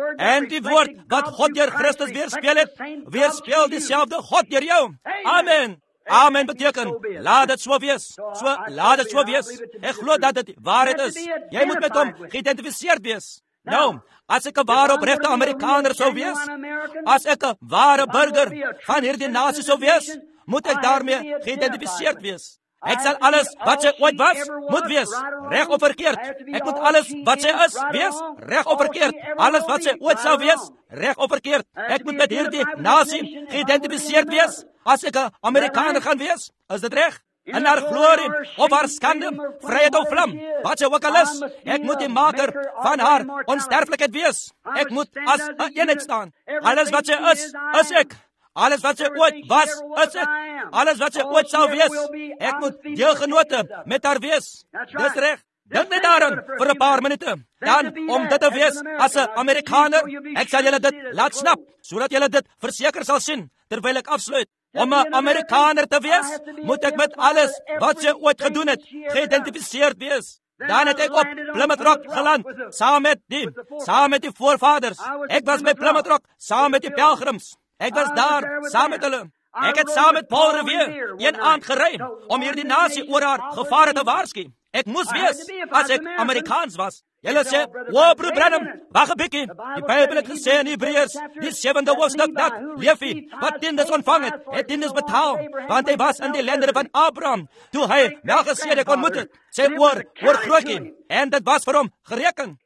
En die woord wat God deur Christus weerspieël het, weerspieël dieselfde God deur jou. Amen. Amen beteken, laat dit so wees. So, laat dit so wees. Ek glo dat dit waarheid is. Jy moet met hom geïdentifiseerd wees. Nou, as ek 'n ware opregte Amerikaner sou wees, as ek 'n ware burger van hierdie nasie sou wees, moet ek daarmee geïdentifiseerd wees. Ek sal alles wat sy ooit was, moet wees, reg of verkeerd. Ek moet alles wat sy is, wees, reg of verkeerd. Alles wat sy ooit sou wees, reg of verkeerd. Ek moet met hierdie nasie geïdentifiseerd wees. As ek 'n Amerikaner gaan wees, is dit reg? In haar glorie of haar skande, vryheid of vlam, wat sy ook al is, ek moet die maker van haar onsterflikheid wees. Ek moet as 'n eenheid staan. Alles wat sy is, is ek. Alles wat sy ooit was, is ek. Alles wat sy ooit sal wees, ek moet deelgenote met haar wees. Dis reg. Dink net daaraan vir 'n paar minute. Dan, om dit te wees as 'n Amerikaner, ek sal julle dit laat snap, sodat julle dit verseker sal sien, terwyl ek afsluit. Om 'n Amerikaner te wees, moet ek met alles wat sy ooit gedoen het, geïdentifiseerd wees. Dan het ek op Plymouth Rock geland, saam met die, saam met die voorvaders. Ek was by Plymouth Rock, saam met die pelgrims. Ek was daar, saam met hulle. Ek het saam met Paul Revere een aand gery, om hierdie nasie oor haar gevare te waarsku. Ek moes wees, as ek Amerikaans was. Julle sê, o, broer Branham, wag 'n bietjie. Die Bybel het gesê in Hebreërs, die sewende hoofstuk, dat Levi, wat tiendes ontvang het, het tiendes betaal, want hy was in die lande van Abraham, toe hy Melchisedek ontmoet het, sy oor, oor grootjie, en dit was vir hom gereken.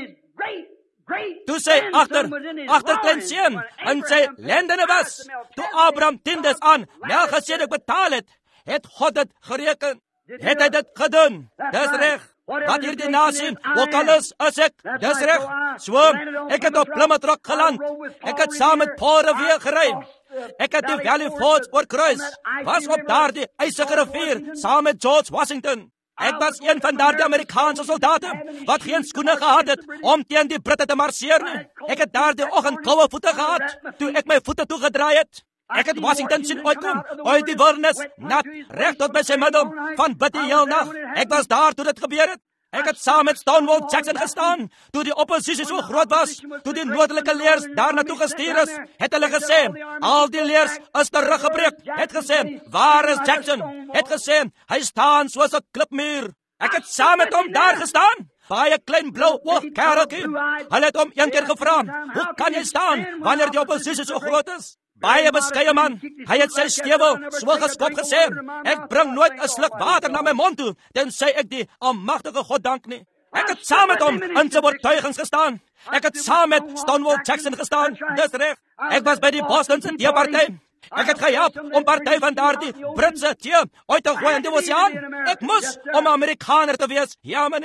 Toe sy agter, agter klein seun in sy lendene was, toe Abraham tiendes aan Melchisedek betaal het, het God dit gereken. Het hy dit gedoen? Dis reg. Wat hierdie nasie ook al is, is ek. Dis reg. So, ek het op Plymouth Rock geland. Ek het saam met Paul Revere gery. Ek het die Valley Forge oorkruis. Was op daardie ysige rivier saam met George Washington. Ek was een van daardie Amerikaanse soldate wat geen skoene gehad het om teen die Britte te marseer nie. Ek het daardie oggend koue voete gehad toe ek my voete toegedraai het. Ek het Washington sien uitkom, uit die wildernis, nat, reg tot by sy middel, van bid die heel nag. Ek was daar toe dit gebeur het. Ek het saam met Stonewall Jackson gestaan, toe die oppositie so groot was, toe die noordelike leers daar naartoe gestuur is, het hulle gesê, al die leers is teruggebreek. Het gesê, waar is Jackson? Het gesê, hy staan soos 'n klipmuur. Ek het saam met hom daar gestaan. Baie klein blou oog kereltjie. Hulle het hom een keer gevra, hoe kan jy staan, wanneer die oppositie so groot is? Baie beskeie man, hy het sy stewel so geskop gesê, ek bring nooit 'n sluk water na my mond toe, tensy ek die almagtige God dank nie. Ek het saam met hom in sy oortuigings gestaan. Ek het saam met Stonewall Jackson gestaan, dis reg. Ek was by die Bostonse teeparty. Ek het gehelp om party van daardie Britse tee uit te gooi in die oseaan. Ek moes om 'n Amerikaner te wees, ja meneer.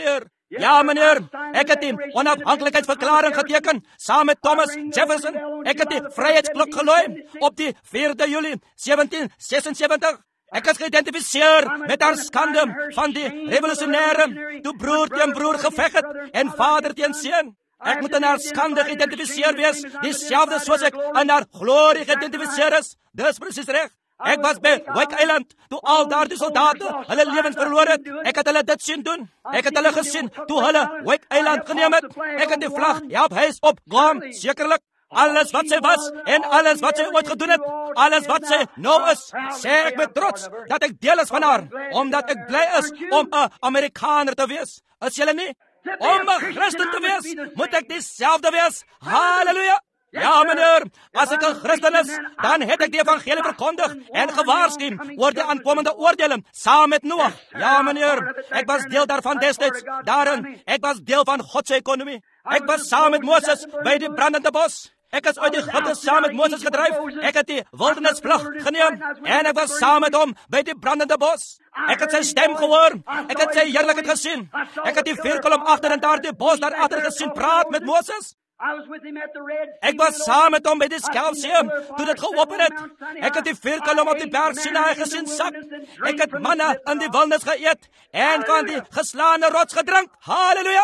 Ja, meneer, ek het die onafhanklikheidsverklaring geteken, saam met Thomas Jefferson. Ek het die vryheidsklok gelooi op die vierde Julie sewentien sesensewentig. Ek is geïdentifiseer met haar skande van die revolusionêre, toe broer teen broer geveg het en vader teen seun. Ek moet in haar skande geïdentifiseer wees, dieselfde soos ek in haar glorie geïdentifiseer is. Dis presies reg. Ek was by Wake Island, toe al daardie soldate hulle lewens verloor het. Ek het hulle dit sien doen. Ek het hulle gesien, toe hulle Wake Island geneem het. Ek het die vlag, ja, hy is op Guam, sekerlik. Alles wat sy was, en alles wat sy ooit gedoen het, alles wat sy nou is, sê ek met trots, dat ek deel is van haar, omdat ek bly is om 'n Amerikaner te wees. Is julle nie? Om 'n Christen te wees, moet ek dieselfde wees. Halleluja! Ja, meneer, as ek 'n Christen is, dan het ek die evangelie verkondig en gewaarsku oor die aankomende oordeling, saam met Noag. Ja, meneer, ek was deel daarvan destyds, daarin, ek was deel van God se ekonomie. Ek was saam met Moses by die brandende bos. Ek is uit Egipte saam met Moses gedryf. Ek het die wildernisvlug geneem en ek was saam met hom by die brandende bos. Ek het sy stem gehoor. Ek het sy heerlikheid gesien. Ek het die vuurkolom agter in daardie bos daar agter gesien praat met Moses. Ek was saam met hom by die Skelfsee toe dit geopen het. Ek het die vuurkolom op die berg Sinaï gesien sak. Ek het manna in die wildernis geëet en van die geslaane rots gedrink. Halleluja!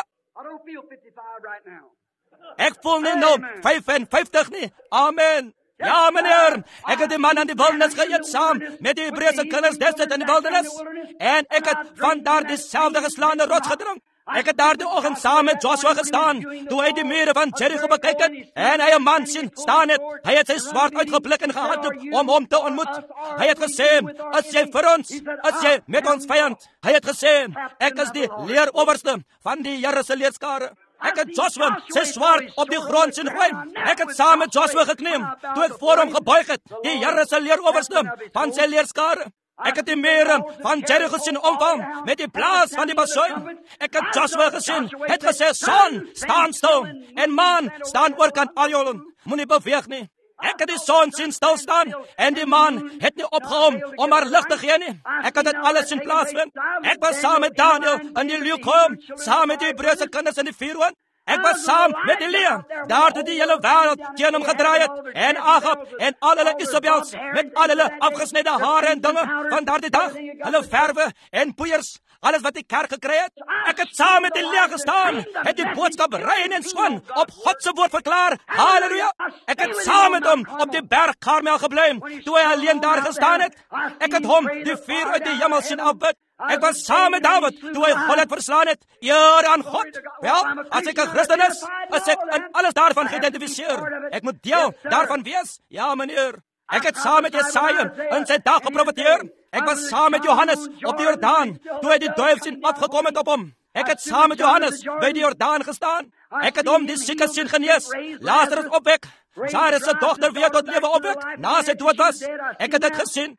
Ek voel nie nou vyfenvyftig nie. Amen. Ja, meneer, ek het die man in die wildernis geëet saam met die Hebreëse kinders destyds in die wildernis. En ek het van daar dieselfde geslaane rots gedrink. Ek het daar die oggend saam met Joshua gestaan, toe hy die mure van Jericho bekyk het, en hy 'n man sien staan het. Hy het sy swaard uitgeblik en gehardloop om hom te ontmoet. Hy het gesê, "As jy vir ons, as jy met ons vyand." Hy het gesê, "Ek is die leerowerste van die Here se leerskare." Ek het Joshua sy swaard op die grond sien gooi. Ek het saam met Joshua gekneem, toe ek voor hom gebuig het, die Here se leerowerste van sy leerskare. Ek het die mure van Jericho gesien omval met die blaas van die basuin. Ek het Joshua gesien, het gesê, "Son, staan stil, en man, staan oorkant al julle, moenie beweeg nie." Ek het die son sien stil staan, en die man het nie opgehou om haar lig te gee nie. Ek het dit alles sien plaasvind. Ek was saam met Daniel in die leeukom, saam met die Hebreëse kinders in die vuurhoond. Ek was saam met Elia, daar toe die hele wêreld teen hom gedraai het, en Agab en al hulle Isabels met al hulle afgesnyde hare en dinge van daardie dag, hulle verwe en poeiers, alles wat die kerk gekry het. Ek het saam met Elia gestaan, het die boodskap rein en skoon op God se woord verklaar. Halleluja! Ek het saam met hom op die berg Karmel gebly, toe hy alleen daar gestaan het. Ek het hom die vuur uit die hemel sien afbid. Ek was saam met Dawid, toe hy Goliat verslaan het. Eer aan God. Wel, as ek 'n Christen is, is ek in alles daarvan geïdentifiseer. Ek moet deel daarvan wees. Ja, meneer. Ek het saam met Jesaja in sy dag geprofeteer. Ek was saam met Johannes op die Jordaan, toe hy die duiwel sien afgekom het op hom. Ek het saam met Johannes by die Jordaan gestaan. Ek het hom die sieke sien genees, Lazarus opwek, Jairus se dogter weer tot lewe opwek, na sy dood was. Ek het dit gesien.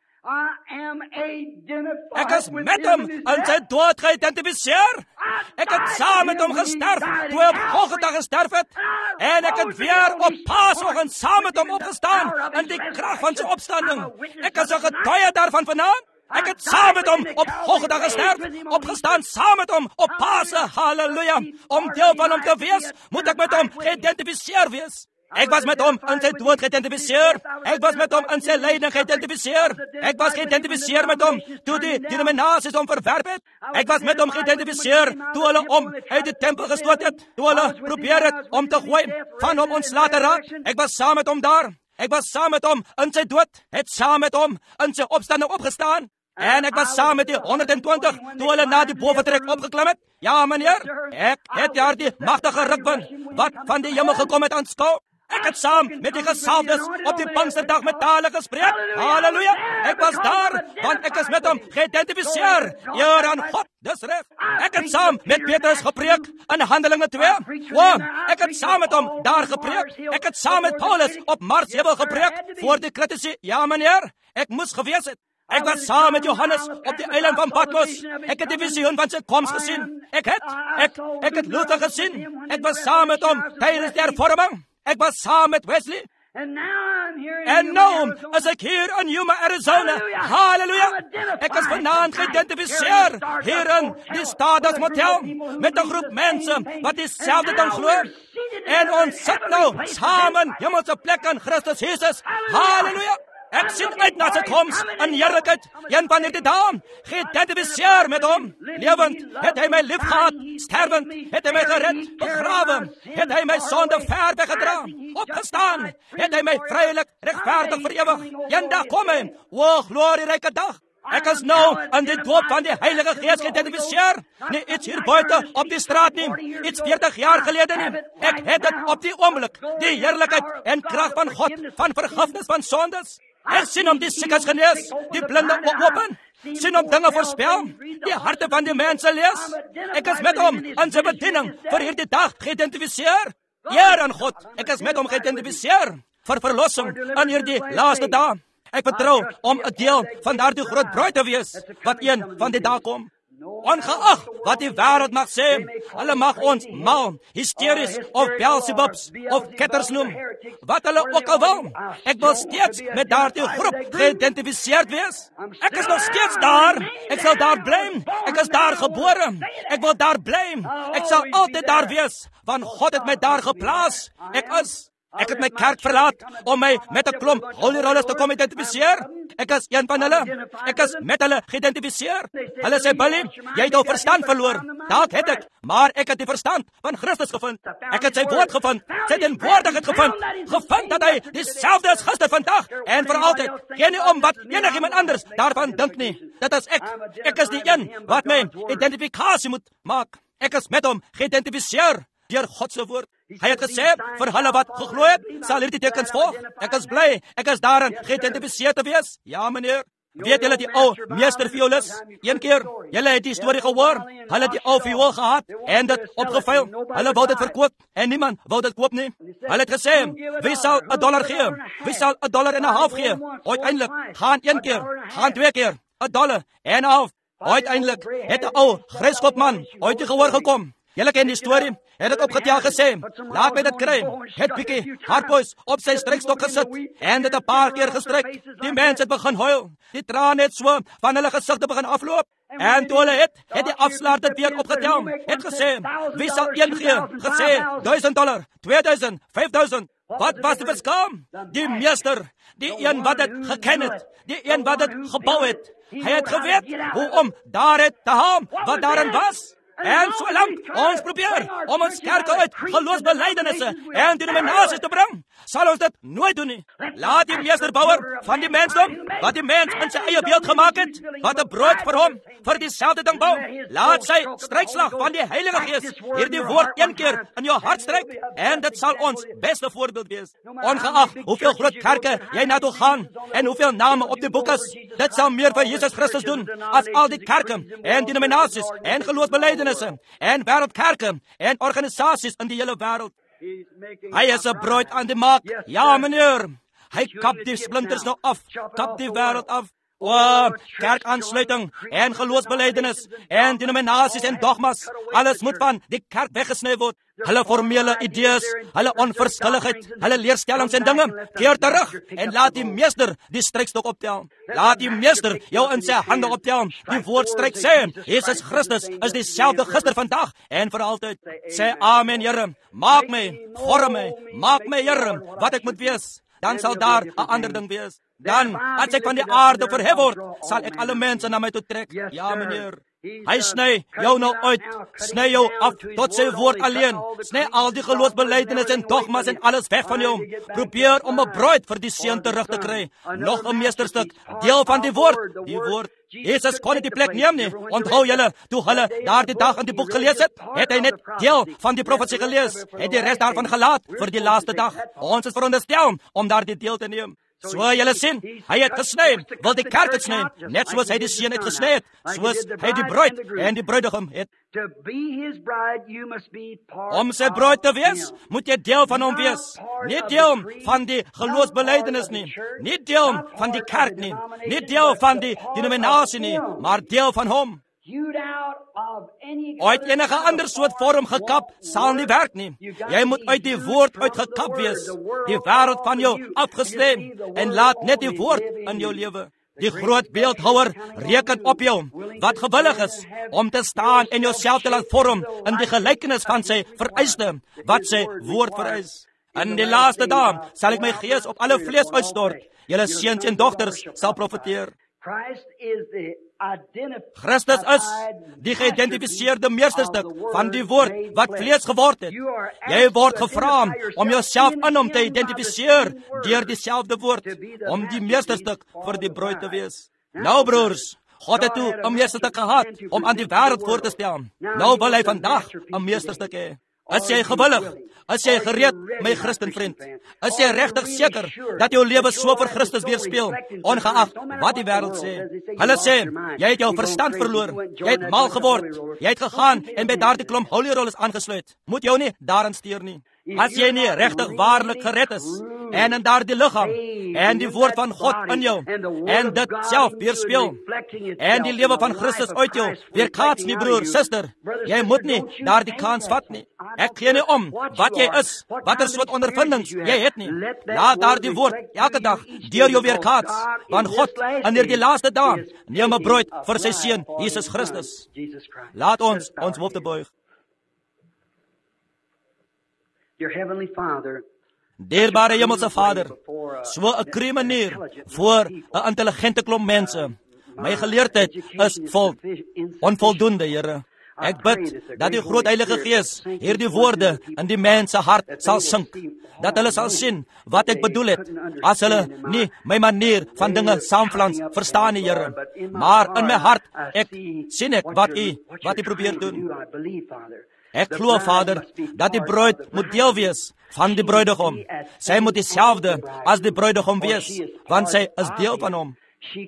Ek is met hom in sy dood geïdentifiseer. Ek het saam met hom gesterf, toe hy op Golgotha gesterf het. En ek het weer op Paasoggend saam met hom opgestaan in die krag van sy opstanding. Ek is 'n getuie daarvan vanaand. Ek het saam met hom op Golgotha gesterf, opgestaan saam met hom op Pasen. Halleluja! Om deel van hom te wees, moet ek met hom geïdentifiseer wees. Ek was met hom in sy dood geïdentifiseer. Ek was met hom in sy lyding geïdentifiseer. Ek was geïdentifiseer met hom toe die denominasies hom verwerp het. Ek was met hom geïdentifiseer toe hulle hom uit die tempel gestoot het, toe hulle probeer het om te gooi, van hom ontslae te raak. Ek was saam met hom daar. Ek was saam met hom in sy dood, het saam met hom in sy opstanding opgestaan. En ek was saam met die honderd en twintig toe hulle na die bowetrek opgeklim het. Ja, meneer, ek het daar die magtige rukwind wat van die hemel gekom het aanskou. Ek het saam met die gesalfdes op die Pinksterdag met tale gespreek. Halleluja! Ek was daar, want ek is met hom geïdentifiseer. Eer aan God, dis reg. Ek het saam met Petrus gepreek in Handelinge twee. O, ek het saam met hom daar gepreek. Ek het saam met Paulus op Marsheuvel gepreek voor die kritici. Ja, meneer, ek moes gewees het. Ek was saam met Johannes op die eiland van Patmos. Ek het die visioen van sy koms gesien. Ek het, ek, ek het Luther gesien. Ek was saam met hom tydens die hervorming. Ek was saam met Wesley. En nou is ek hier in Yuma, Arizona. Halleluja. Ek is vanaand geïdentifiseer hier in die Stardust Motel met 'n groep mense wat dieselfde ding glo. En ons sit nou saam in hemelse plek in Christus Jesus. Halleluja. Ek sien uit na sy koms in heerlikheid. Een van hierdie dae, geïdentifiseer met hom. Lewend het hy my lief gehad. Sterwend het hy my gered. Begrawe het hy my sonde ver weggedra. Opgestaan het hy my vrylik regverdig vir ewig. Eendag kom hy. O, glorieryke dag. Ek is nou in die doop van die Heilige Gees geïdentifiseer. Nie iets hier buite op die straat nie. Iets veertig jaar gelede nie. Ek het dit op die oomblik. Die heerlikheid en krag van God, van vergifnis van sondes. Ek sien hom die siekes genees, die blinde open, sien hom dinge voorspel, die harte van die mense lees. Ek is met hom in sy bediening vir hierdie dag geïdentifiseer. Eer aan God, ek is met hom geïdentifiseer vir verlossing in hierdie laaste dag. Ek vertrou om 'n deel van daardie groot bruid te wees wat een van die dae kom. Ongeag wat die wêreld mag sê, hulle mag ons mal, hysteries of Beelzebubs of ketters noem, wat hulle ook al wil. Ek wil steeds met daardie groep geïdentifiseerd wees. Ek is nog steeds daar. Ek sal daar bly. Ek is daar gebore. Ek wil daar bly. Ek sal altyd daar wees, want God het my daar geplaas. Ek is Ek het my kerk verlaat om my met 'n klomp holy rollers te kom identifiseer. Ek is een van hulle. Ek is met hulle geïdentifiseer. Hulle sê, Billy, jy het jou verstand verloor. Dalk het ek, maar ek het die verstand van Christus gevind. Ek het sy woord gevind, sy teenwoordigheid gevind. Gevind dat hy dieselfde is gister, vandag en vir altyd. Geen nie om wat enigiemand anders daarvan dink nie. Dit is ek. Ek is die een wat my identifikasie moet maak. Ek is met hom geïdentifiseer deur God se woord. Hy het gesê, vir hulle wat geglo het, sal hierdie tekens volg. Ek is bly, ek is daarin geïdentifiseer te wees. Ja, meneer. Weet julle die ou meester violis? Een keer, julle het die storie gehoor. Hulle het die ou viool gehad en dit opgevuil. Hulle wou dit verkoop en niemand wou dit koop nie. Hulle het gesê, wie sal 'n dollar gee? Wie sal 'n dollar en 'n half gee? Uiteindelik gaan een keer, gaan twee keer, 'n dollar en 'n half. Uiteindelik het 'n ou gryskoopman uit die gehoor gekom. Julle ken die storie. Het dit opgetel gesê, laat my dit kry. Het bietjie hardboys op sy strykstok gesit en dit 'n paar keer gestryk. Die mense het begin huil. Die trane het so van hulle gesigte begin afloop. En toe hulle het, het die afslaer dit weer opgetel. Het gesê, wie sal een gee? Gesê, duisend dollar, tweeduisend, vyfduisend. Wat was die verskil? Die meester, die een wat dit geken het, die een wat dit gebou het. Hy het geweet hoe om daar het te haal wat daarin was. En solank ons probeer om ons kerke uit geloofsbelijdenisse en denominasies te bring, sal ons dit nooit doen nie. Laat die meesterbouwer van die mensdom, wat die mens in sy eie beeld gemaak het, wat 'n brood vir hom, vir dieselfde ding bou, laat sy strykslag van die Heilige Gees hierdie woord een keer in jou hart stryk, en dit sal ons beste voorbeeld wees. Ongeag hoeveel groot kerke jy na toe gaan, en hoeveel name op die boek is, dit sal meer vir Jesus Christus doen, as al die kerke, en denominasies, en geloofsbelijdenisse, en wêreldkerke en organisasies in die hele wêreld. Hy is 'n bruid aan die maak. Ja, meneer. Hy kap die splinters nou af. Kap die wêreld af. O, kerkaansluiting en geloofsbelijdenis en denominasies en dogmas. Alles moet van die kerk weggesny word. Hulle formele idees, hulle onverskilligheid, hulle leerstellings en dinge, keer terug en laat die meester die strykstok optel. Laat die meester jou in sy hande optel. Die woord stryk sê, Jesus Christus is dieselfde gister, vandag en vir altyd. Sê amen, Here. Maak my, vorm my, maak my, Here, wat ek moet wees. Dan sal daar 'n ander ding wees. Dan, as ek van die aarde verhef word, sal ek alle mense na my toe trek. Ja, meneer. Hy sny jou nou uit, sny jou af tot sy woord alleen. Sny al die geloofsbelijdenis en dogmas en alles weg van jou. Probeer om 'n bruid vir die seun terug te kry. Nog 'n meesterstuk, deel van die woord. Die woord. Jesus kon nie die plek neem nie. Onthou julle, toe hulle daardie dag in die boek gelees het, het hy net deel van die profesie gelees. Het die res daarvan gelaat vir die laaste dag. Ons is veronderstel om daardie deel te neem. So julle sien, hy het gesny, wil die kerk het sny, net soos hy die seun het gesny het, soos hy die bruid en die bruidegom het. Om sy bruid te wees, moet jy deel van hom wees. Nie deel van die geloofsbelijdenis nie, nie deel van die kerk nie, nie deel van die denominasie nie, maar deel van hom. Uit enige ander soort vorm gekap sal nie werk nie. Jy moet uit die woord uitgekap wees. Die wêreld van jou afgestem en laat net die woord in jou lewe. Die groot beeldhouer reken op jou wat gewillig is om te staan en jouself te laat vorm in die gelykenis van sy vereiste wat sy woord vereis. In die laaste dae sal ek my gees op alle vlees uitstort. Julle seuns en dogters sal profeteer. Christus is die geïdentifiseerde meesterstuk van die woord wat vlees geword het. Jy word gevra om jouself in hom te identifiseer deur dieselfde woord, om die meesterstuk vir die bruid te wees. Nou broers, God het toe 'n meesterstuk gehad om aan die wêreld voor te stel. Nou wil hy vandag 'n meesterstuk hê. Is jy gewillig? Is jy gereed, my Christenvriend? Is jy regtig seker dat jou lewe so vir Christus weerspieël, ongeag wat die wêreld sê? Hulle sê, jy het jou verstand verloor, jy het mal geword, jy het gegaan en by daardie klomp holy rollers aangesluit. Moet jou nie daaraan steur nie. As jy nie regtig waarlik gered is, en in daardie liggaam, en die woord van God in jou, en dit self weerspieël, en die lewe van Christus uit jou weerkaats nie, broer, suster, jy moet nie daardie kans vat nie. Ek gee nie om wat jy is, watter soort ondervindings jy het nie. Laat daardie woord elke dag deur jou weerkaats, want God in hierdie laaste dae neem 'n bruid vir sy seun Jesus Christus. Laat ons ons hoofde buig. Dierbare Hemelse Vader, so 'n krimineer voor 'n intelligente klomp mense. My geleerdheid is vol onvoldoende, Here. Ek bid dat die groot Heilige Gees hierdie woorde in die mens se hart sal sink, dat hulle sal sien wat ek bedoel het, as hulle nie my manier van dinge saamflans verstaan nie, Here. Maar in my hart, ek sien ek wat U wat U probeer doen. Ek glo, Vader, dat die bruid moet deel wees van die bruidegom. Sy moet dieselfde as die bruidegom wees, want sy is deel van hom.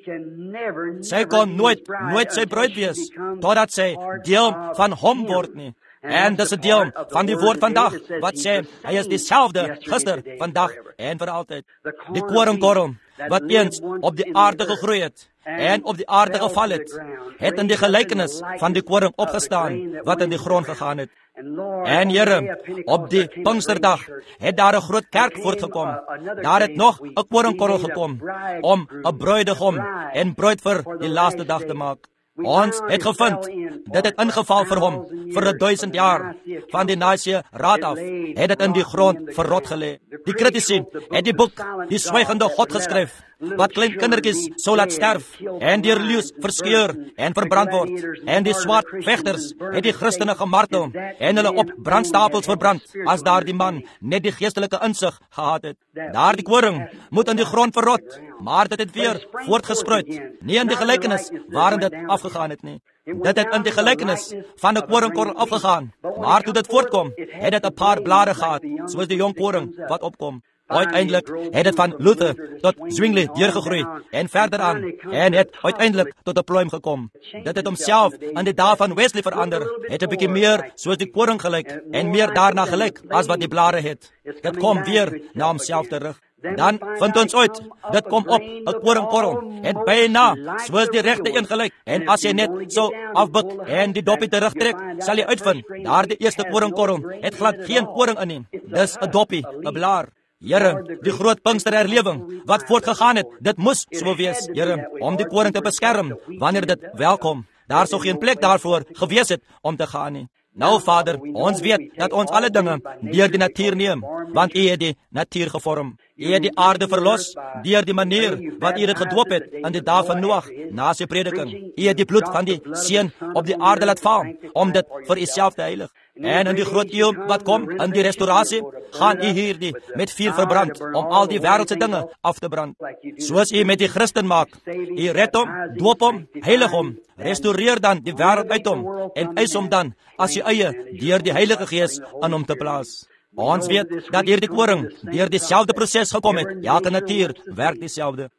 Sy kon nooit, nooit sy bruid wees, totdat sy deel van hom word nie. En dis 'n deel van die woord vandag, wat sê, hy is dieselfde gister, vandag en vir altyd. Die koringkorrel, wat eens op die aarde gegroei het, en op die aarde geval het, het in die gelykenis van die koring opgestaan, wat in die grond gegaan het. En Here, op die Pinksterdag het daar 'n groot kerk voortgekom. Daar het nog 'n koringkorrel gekom, om 'n bruidegom en bruid vir die laaste dag te maak. Ons het gevind, dit het ingeval vir hom, vir 'n duisend jaar, van die nasie raad af, het dit in die grond verrot gelê. Die kritici het die boek, die swygende God geskryf, wat klein kindertjies sou laat sterf, en deur leeu's verskeur en verbrand word. En die swart vegters het die Christene gemartel, en hulle op brandstapels verbrand, as daar die man net die geestelike insig gehad het. Daar die koring moet in die grond verrot, maar dit het weer voortgespruit, nie in die gelykenis waarin dit afgegaan het nie. Dit het in die gelykenis van 'n koringkorrel afgegaan, maar toe dit voortkom, het dit 'n paar blare gehad, soos die jong koring wat opkom. Uiteindelik het dit van Luther tot Zwingli deurgegroei en verder aan, en het uiteindelik tot 'n pluim gekom. Dit het homself in die dae van Wesley verander, het 'n bietjie meer soos die koring gelyk, en meer daarna gelyk as wat die blare het. Dit kom weer na homself terug. Dan vind ons uit, dit kom op 'n koringkorrel, en byna soos die regte een gelyk. En as jy net so afbuk en die dopie terugtrek, sal jy uitvind, daar die eerste koringkorrel het glad geen koring in nie. Dis 'n dopie, 'n blaar. Here, die groot Pinksterherlewing wat voortgegaan het, dit moes so wees, Here, om die koring te beskerm wanneer dit welkom. Daar sou geen plek daarvoor gewees het om te gaan nie. Nou, Vader, ons weet dat ons alle dinge deur die natuur neem, want U het die natuur gevorm. U het die aarde verlos deur die manier wat U dit gedoop het in die dae van Noag, na sy prediking. U het die bloed van die seun op die aarde laat val, om dit vir Uself te heilig. En in die groot eeu wat kom, in die restaurasie, gaan U hierdie met vuur verbrand, om al die wêreldse dinge af te brand. Soos U met die Christen maak, U red hom, doop hom, heilig hom, restoreer dan die wêreld uit hom, en eis hom dan, as U eie, deur die Heilige Gees in hom te plaas. Ons weet dat hierdie koring deur dieselfde proses gekom het. Elke natuur werk dieselfde.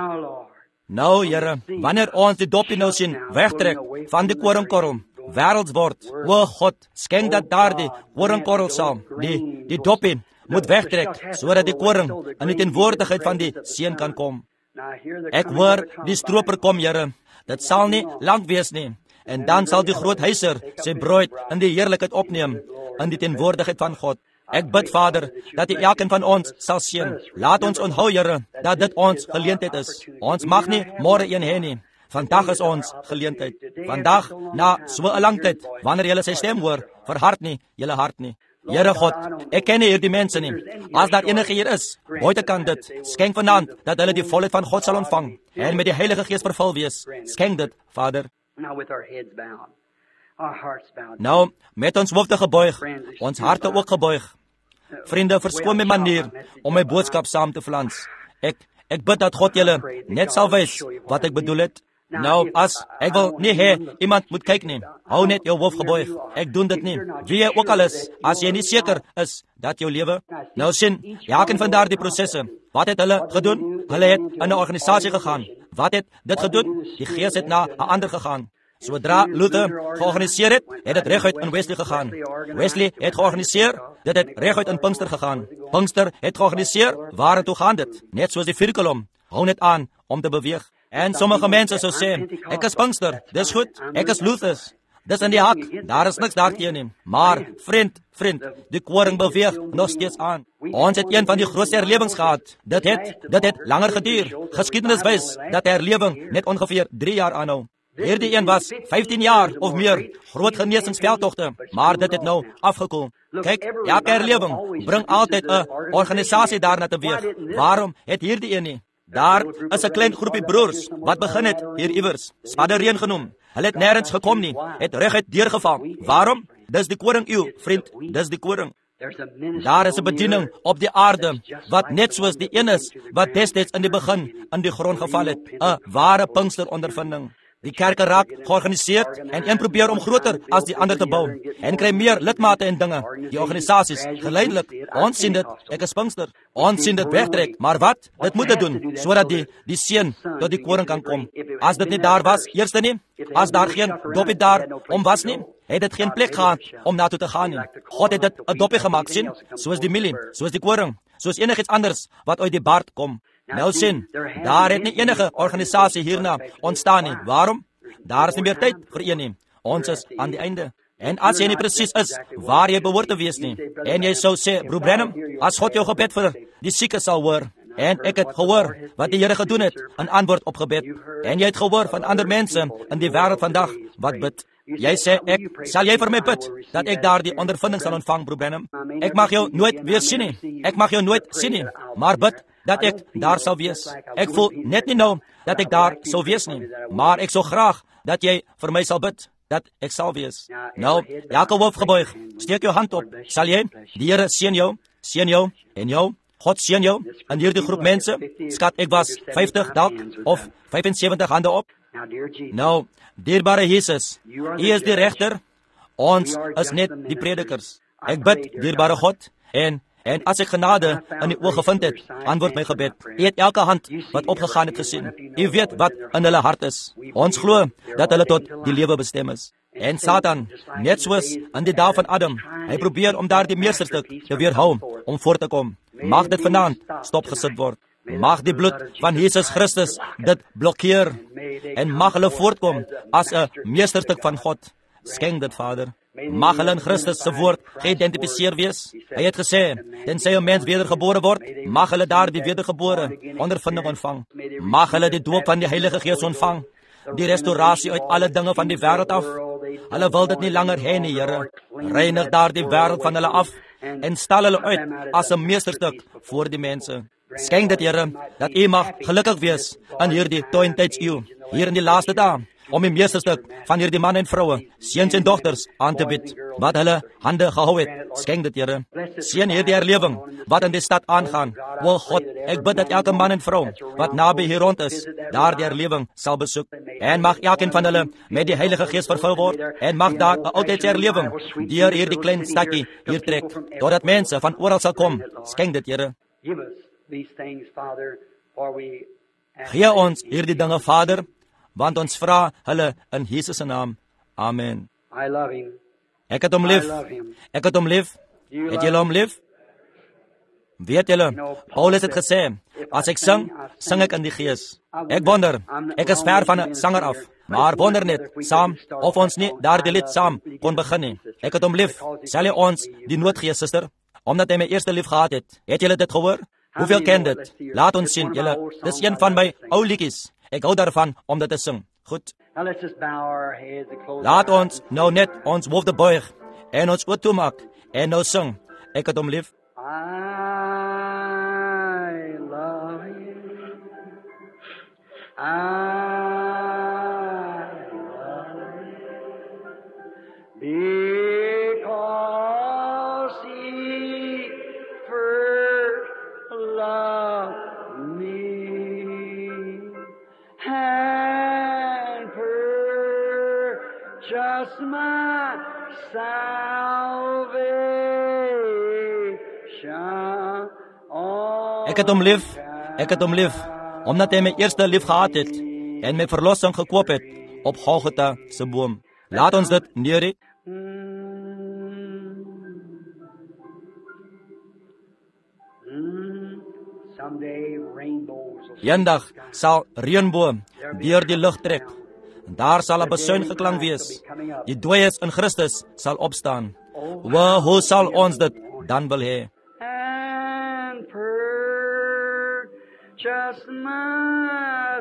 Nou, Here, wanneer ons die dopie nou sien wegtrek van die koringkorrel, wêrelds word, o God, skenk dat daardie koringkorrel sal, die, die dopie, moet wegtrek, sodat die koring in die teenwoordigheid van die seun kan kom. Ek hoor die stroper kom, Here. Dit sal nie lank wees nie. En dan sal die groot huiser sy bruid in die heerlikheid opneem, in die teenwoordigheid van God. Ek bid, Vader, dat U elkeen van ons sal seën. Laat ons onthou, Here, dat dit ons geleentheid is. Ons mag nie môre een hê nie. Vandag is ons geleentheid. Vandag, na so 'n lang tyd, wanneer julle sy stem hoor, verhard nie julle hart nie. Here God, ek ken nie hierdie mense nie. As daar enige hier is, buitekant dit, skenk vanaand dat hulle die volheid van God sal ontvang en met die Heilige Gees vervul wees. Skenk dit, Vader. Nou, met ons hoofde gebuig, ons harte ook gebuig. Vriende, verskoon my manier om my boodskap saam te flans. Ek, ek bid dat God julle net sal wys wat ek bedoel het. Nou, as ek wil nie hê iemand moet kyk nie, hou net jou hoof gebuig. Ek doen dit nie. Wie jy ook al is, as jy nie seker is dat jou lewe. Nou sien, elkeen van daardie prosesse, wat het hulle gedoen? Hulle het in 'n organisasie gegaan. Wat het dit gedoen? Die Gees het na 'n ander gegaan. Sodra Luther georganiseer het, het dit reguit in Wesley gegaan. Wesley het georganiseer, dit het reguit in Pinkster gegaan. Pinkster het georganiseer, waar toe gaan dit? Net soos die virkelom, hou net aan om te beweeg. En sommige mense sou sê, ek is Pinkster, dis goed, ek is Luther. Dis in die hak, daar is niks daarteen nie. Maar, vriend, vriend, die koring beweeg nog steeds aan. Ons het een van die grootste herlewings gehad. Dit het, dit het langer geduur. Geskiedenis wys dat herlewing net ongeveer drie jaar aanhou. Hierdie een was vyftien jaar of meer, groot genesingsveldtogte, maar dit het nou afgekoel. Kyk, elke herlewing bring altyd 'n organisasie daarna teweeg. Waarom het hierdie een nie? Daar is 'n klein groepie broers wat begin het hier iewers, Spadereen genoem. Hulle het nêrens gekom nie, het reguit deurgeval. Waarom? Dis die koring uw, vriend, dis die koring. Daar is 'n bediening op die aarde wat net soos die een is wat destyds in die begin in die grond geval het, 'n ware Pinkster ondervinding. Die kerke raak georganiseer en een probeer om groter as die ander te bou en kry meer lidmate en dinge. Die organisasies, geleidelik, ons sien dit, ek is Pinkster, ons sien dit wegtrek, maar wat? Dit moet dit doen, sodat die, die seën tot die koring kan kom. As dit nie daar was, eerste nie, as daar geen dopie daar om was nie, het dit geen plek gehad om na toe te gaan nie. God het dit 'n dopie gemaak, sien, soos die mielie, soos die koring, soos enigiets anders wat uit die baard kom. Nou sien, daar het nie enige organisasie hierna ontstaan nie. Waarom? Daar is nie meer tyd vir een nie. Ons is aan die einde. En as jy nie presies is waar jy behoort te wees nie, en jy sou sê, Broer Branham, as God jou gebed vir die sieke sal hoor, en ek het gehoor wat die Here gedoen het in antwoord op gebed, en jy het gehoor van ander mense in die wêreld vandag wat bid. Jy sê, ek, sal jy vir my bid, dat ek daar die ondervinding sal ontvang, Broer Branham? Ek mag jou nooit weer sien nie. Ek mag jou nooit sien nie, maar bid dat ek daar sal wees. Ek voel net nie nou dat ek daar sou wees nie, maar ek sou graag dat jy vir my sal bid, dat ek sal wees. Nou, elke hoof gebuig, steek jou hand op, sal jy? Die Here seën jou, seën jou en jou. God seën jou in hierdie groep mense. Skat, ek was vyftig dalk of vyfensewentig hande op. Nou, dierbare Jesus, U is die regter, ons is net die predikers. Ek bid, dierbare God, en En as ek genade in die oog gevind het, antwoord my gebed. U het elke hand wat opgegaan het gesien. U weet wat in hulle hart is. Ons glo dat hulle tot die lewe bestem is. En Satan, net soos in die dae van Adam, hy probeer om daardie meesterstuk te weerhou om voort te kom. Mag dit vanaand stopgesit word. Mag die bloed van Jesus Christus dit blokkeer en mag hulle voortkom as 'n meesterstuk van God. Skenk dit, Vader. Mag hulle in Christus se woord geïdentifiseer wees. Hy het gesê, tensy 'n mens wedergebore word, mag hulle daar die wedergebore ondervinding ontvang. Mag hulle die doop van die Heilige Gees ontvang, die restaurasie uit alle dinge van die wêreld af. Hulle wil dit nie langer hê nie, Here. Reinig daar die wêreld van hulle af en stel hulle uit as 'n meesterstuk voor die mense. Skenk dit, Here, dat U mag gelukkig wees in hierdie twintigste-eeu, hier in die laaste dae, om die meesterstuk van hierdie man en vroue, seuns en dogters aan te bied, wat hulle hande gehou het. Skenk dit, Here. Seën hierdie herlewing wat in die stad aangaan. O God, ek bid dat elke man en vrou wat naby hier rond is, daar die herlewing sal besoek. En mag elkeen van hulle met die Heilige Gees vervul word, en mag daar 'n altydse herlewing deur hierdie klein stadjie hier trek, totdat mense van oral sal kom. Skenk dit, Here. Gee ons hierdie dinge, Vader, want ons vra hulle in Jesus se naam. Amen. Ek het hom lief. Ek het hom lief. Het julle hom lief? Weet julle, Paulus het gesê, as ek sing, sing ek in die Gees. Ek wonder, ek is ver van 'n sanger af. Maar wonder net, saam, of ons nie daardie lied saam kon begin nie. Ek het hom lief, sal jy ons die nood gee, suster? Omdat hy my eerste lief gehad het. Het julle dit gehoor? Hoeveel ken dit? Laat ons sien, julle. Dis een van my ou liedjies. Ek hou daarvan om dit te sing. Goed. Laat ons nou net ons hoofde buig en ons oë toemaak en nou sing. Ek het hom lief. I love you. I love you. Because he first loved me and purchased my salvation. Ek het hom lief, ek het hom lief, omdat hy my eerste lief gehad het en my verlossing gekoop het op Golgotha se boom. Laat ons dit neer. Eendag sal reënboog deur die lug trek. Daar sal 'n besuin geklank wees. Die dooies in Christus sal opstaan. Wa, hoe sal ons dit dan wil hê? And purchase my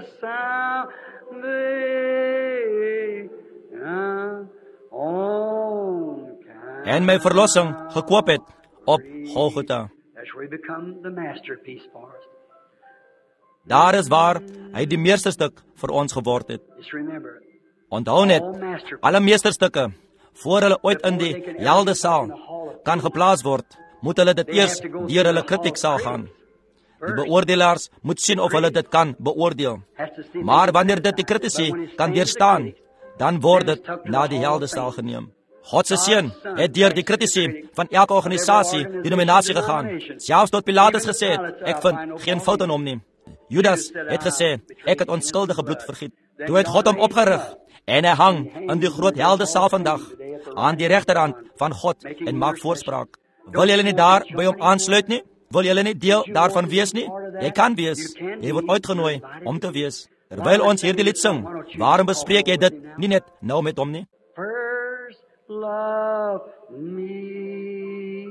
salvation on Calvary. En my verlossing gekoop het op Golgotha. That's where he become the masterpiece for us. Daar is waar hy die meesterstuk vir ons geword het. Just remember, Onthou net, alle meesterstukke, voor hulle ooit in die heldesaal kan geplaas word, moet hulle dit eers deur hulle kritieksaal gaan. Die beoordelaars moet sien of hulle dit kan beoordeel. Maar wanneer dit die kritici kan deurstaan, dan word dit na die heldesaal geneem. God se seun het deur die kritici van elke organisasie die nominasie gegaan. Selfs tot Pilatus gesê het, ek vind geen fout aan hom nie. Judas het gesê, ek het onskuldige bloed vergiet. Toe het God hom opgerig en hy hang in die groot heldesaal vandag aan die regterhand van God en maak voorspraak. Wil julle nie daar by hom aansluit nie? Wil julle nie deel daarvan wees nie? Jy kan wees. Jy word uitgenooi om te wees. Terwyl ons hierdie lied sing, waarom bespreek jy dit nie net nou met hom nie? first love me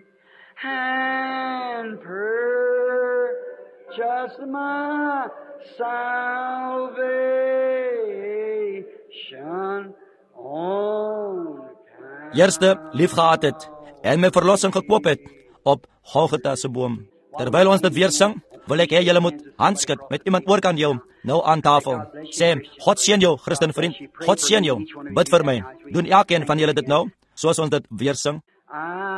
and purchase my salvation on Calvary. Eerste liefgehad het en my verlossing gekoop het op Golgotha se boom. Terwyl ons dit weer sing, wil ek hê julle moet handskud met iemand oorkant jou nou aan tafel. Sê, God seën jou, Christen vriend. God seën jou. Bid vir my. Doen elkeen van julle dit nou, soos ons dit weer sing. I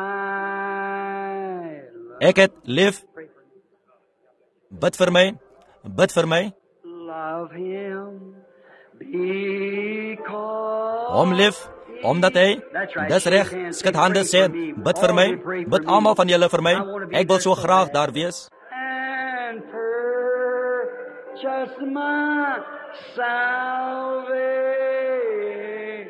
Ek het lief. Bid vir my. Bid vir my. love him because Hom lief, omdat hy, dis reg, skud hande sê, bid vir my. Bid almal van julle vir my. Ek wil so graag daar wees. and purchase my salvation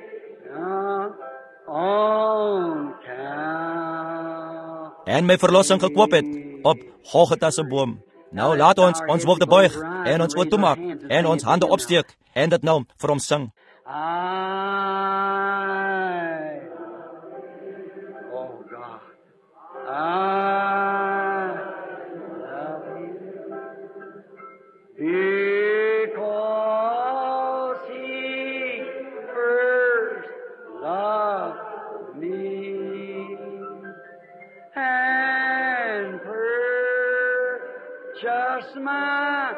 on Calvary. En my verlossing gekoop het op Golgotha se boom. Nou laat ons ons hoofde buig en ons oë toemaak en ons hande opsteek en dit nou vir hom sing. I, oh God, I love you because he first loved me and purchased my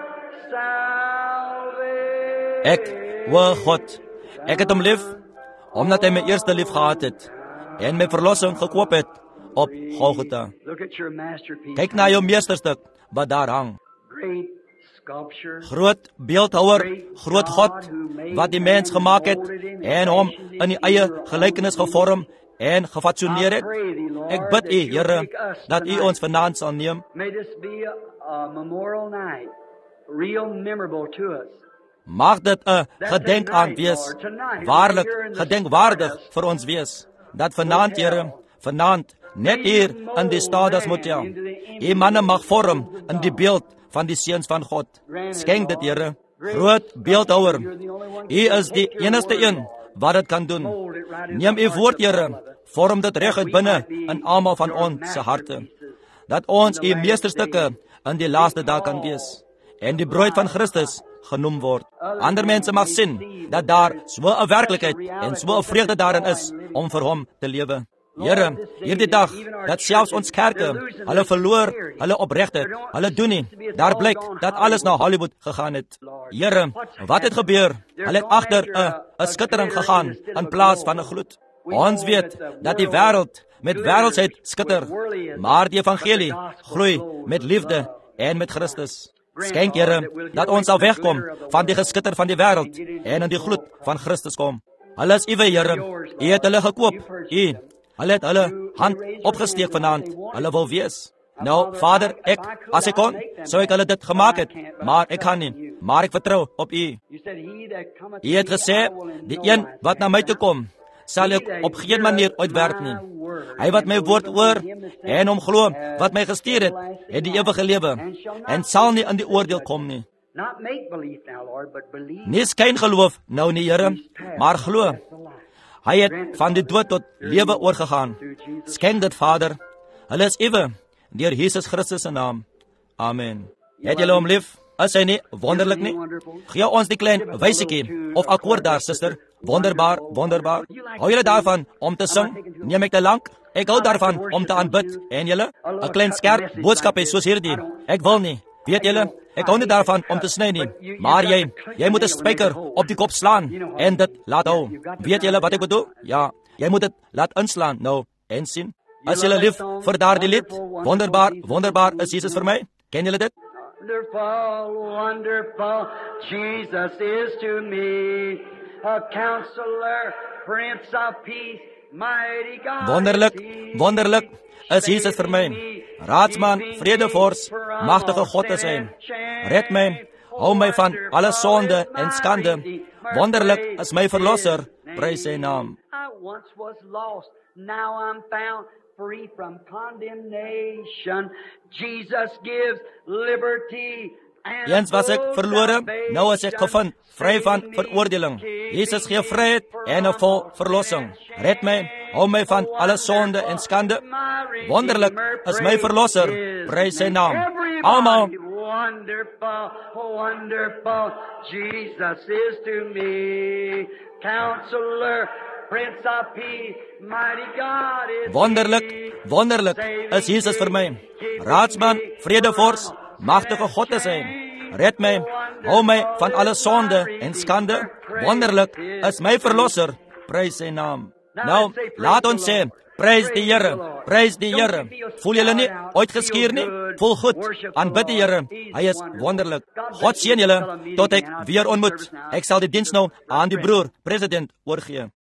salvation. Ek, o God, ek het hom lief, omdat hy my eerste lief gehad het en my verlossing gekoop het op Golgotha. Look at your masterpiece. Kyk na jou meesterstuk wat daar hang. Great sculpture. Groot beeldhouwer, groot God wat die mens gemaak het en hom in die eie gelykenis gevorm en gefatsoeneer het. Ek bid U, Here, dat U ons vanaand sal neem. May this be a, a memorial night, real memorable to us. Mag dit 'n gedenkaand wees, waarlik gedenkwaardig vir ons wees, dat vanaand, Here, vanaand, net hier in die Stardust Motel, U manne mag vorm in die beeld van die seuns van God. Skenk dit, Here, groot beeldhouer. U is die enigste een wat dit kan doen. Neem u woord, Here, vorm dit reg uit binne in almal van ons se harte, dat ons u meesterstukke in die laaste dag kan wees en die bruid van Christus genoem word. Ander mense mag sien dat daar so 'n werklikheid en so 'n vreugde daarin is om vir hom te lewe. Here, hierdie dag, dat selfs ons kerke, hulle verloor, hulle opregte, hulle doen nie. Daar blyk dat alles na Hollywood gegaan het. Here, wat het gebeur? Hulle het agter 'n 'n skittering gegaan in plaas van 'n gloed. Ons weet dat die wêreld met wêreldsheid skitter, maar die evangelie groei met liefde en met Christus. Skenk, Here, dat ons sal wegkom van die geskitter van die wêreld en in die gloed van Christus kom. Hulle is uwe, Here. U het hulle gekoop. U Hulle het hulle hand opgesteek vanaand. Hulle wil wees. Nou, Vader, ek, as ek kon, sou ek hulle dit gemaak het, maar ek kan nie. Maar ek vertrou op U. U het gesê, die een wat na my toe kom, sal ek op geen manier uitwerp nie. Hy wat my woord hoor en hom glo wat my gestuur het, het die ewige lewe en sal nie in die oordeel kom nie. Nie skyn geloof nou nie, Here, maar glo. Hy het van die dood tot lewe oorgegaan. Skenk dit, Vader. Hulle is uwe, deur Jesus Christus se naam. Amen. Het julle hom lief? Is hy nie wonderlik nie? Gee ons die klein wysietjie of akkoord daar, suster. Wonderbaar, wonderbaar. Hou julle daarvan om te sing? Neem ek te lank? Ek hou daarvan om te aanbid. En julle? 'n Klein skerp boodskap is soos hierdie. Ek wil nie. Weet julle? Ek hou nie daarvan om te sny nie. Maar jy, jy moet 'n spyker op die kop slaan en dit laat hou. Weet julle wat ek bedoel? Ja, jy moet dit laat inslaan nou en sien. As julle lief vir daardie lied, wonderbaar, wonderbaar is Jesus vir my. Ken julle dit? Wonderful, wonderful, Jesus is to me, a counselor, Prince of Peace, mighty God. Wonderlik, wonderlik is Jesus vir my. Raadsman, vredevors, magtige God is hy. Red my, hou my van alle sonde en skande. Wonderlik is my verlosser, prys sy naam. I once was lost, now I'm found, free from condemnation. Jesus gives liberty. Eens was ek verlore, nou is ek gevind, vry van veroordeling. Jesus gee vryheid en 'n vol verlossing. Red my, hou my van alle sonde en skande. Wonderlik is my verlosser, prys sy naam. Almal. Wonderful, wonderful, Jesus is to me, Counselor, Prince of Peace, mighty God is. Wonderlik, wonderlik is Jesus vir my. Raadsman, vredevors, magtige God is hy. Red my, hou my van alle sonde en skande. Wonderlik is my verlosser, prys sy naam. Nou, laat ons sê, prys die Here, prys die Here. Voel julle nie uitgeskuur nie? Voel goed, aanbid die Here. Hy is wonderlik. God seën julle tot ek weer ontmoet. Ek sal die diens nou aan die broer president oorgee.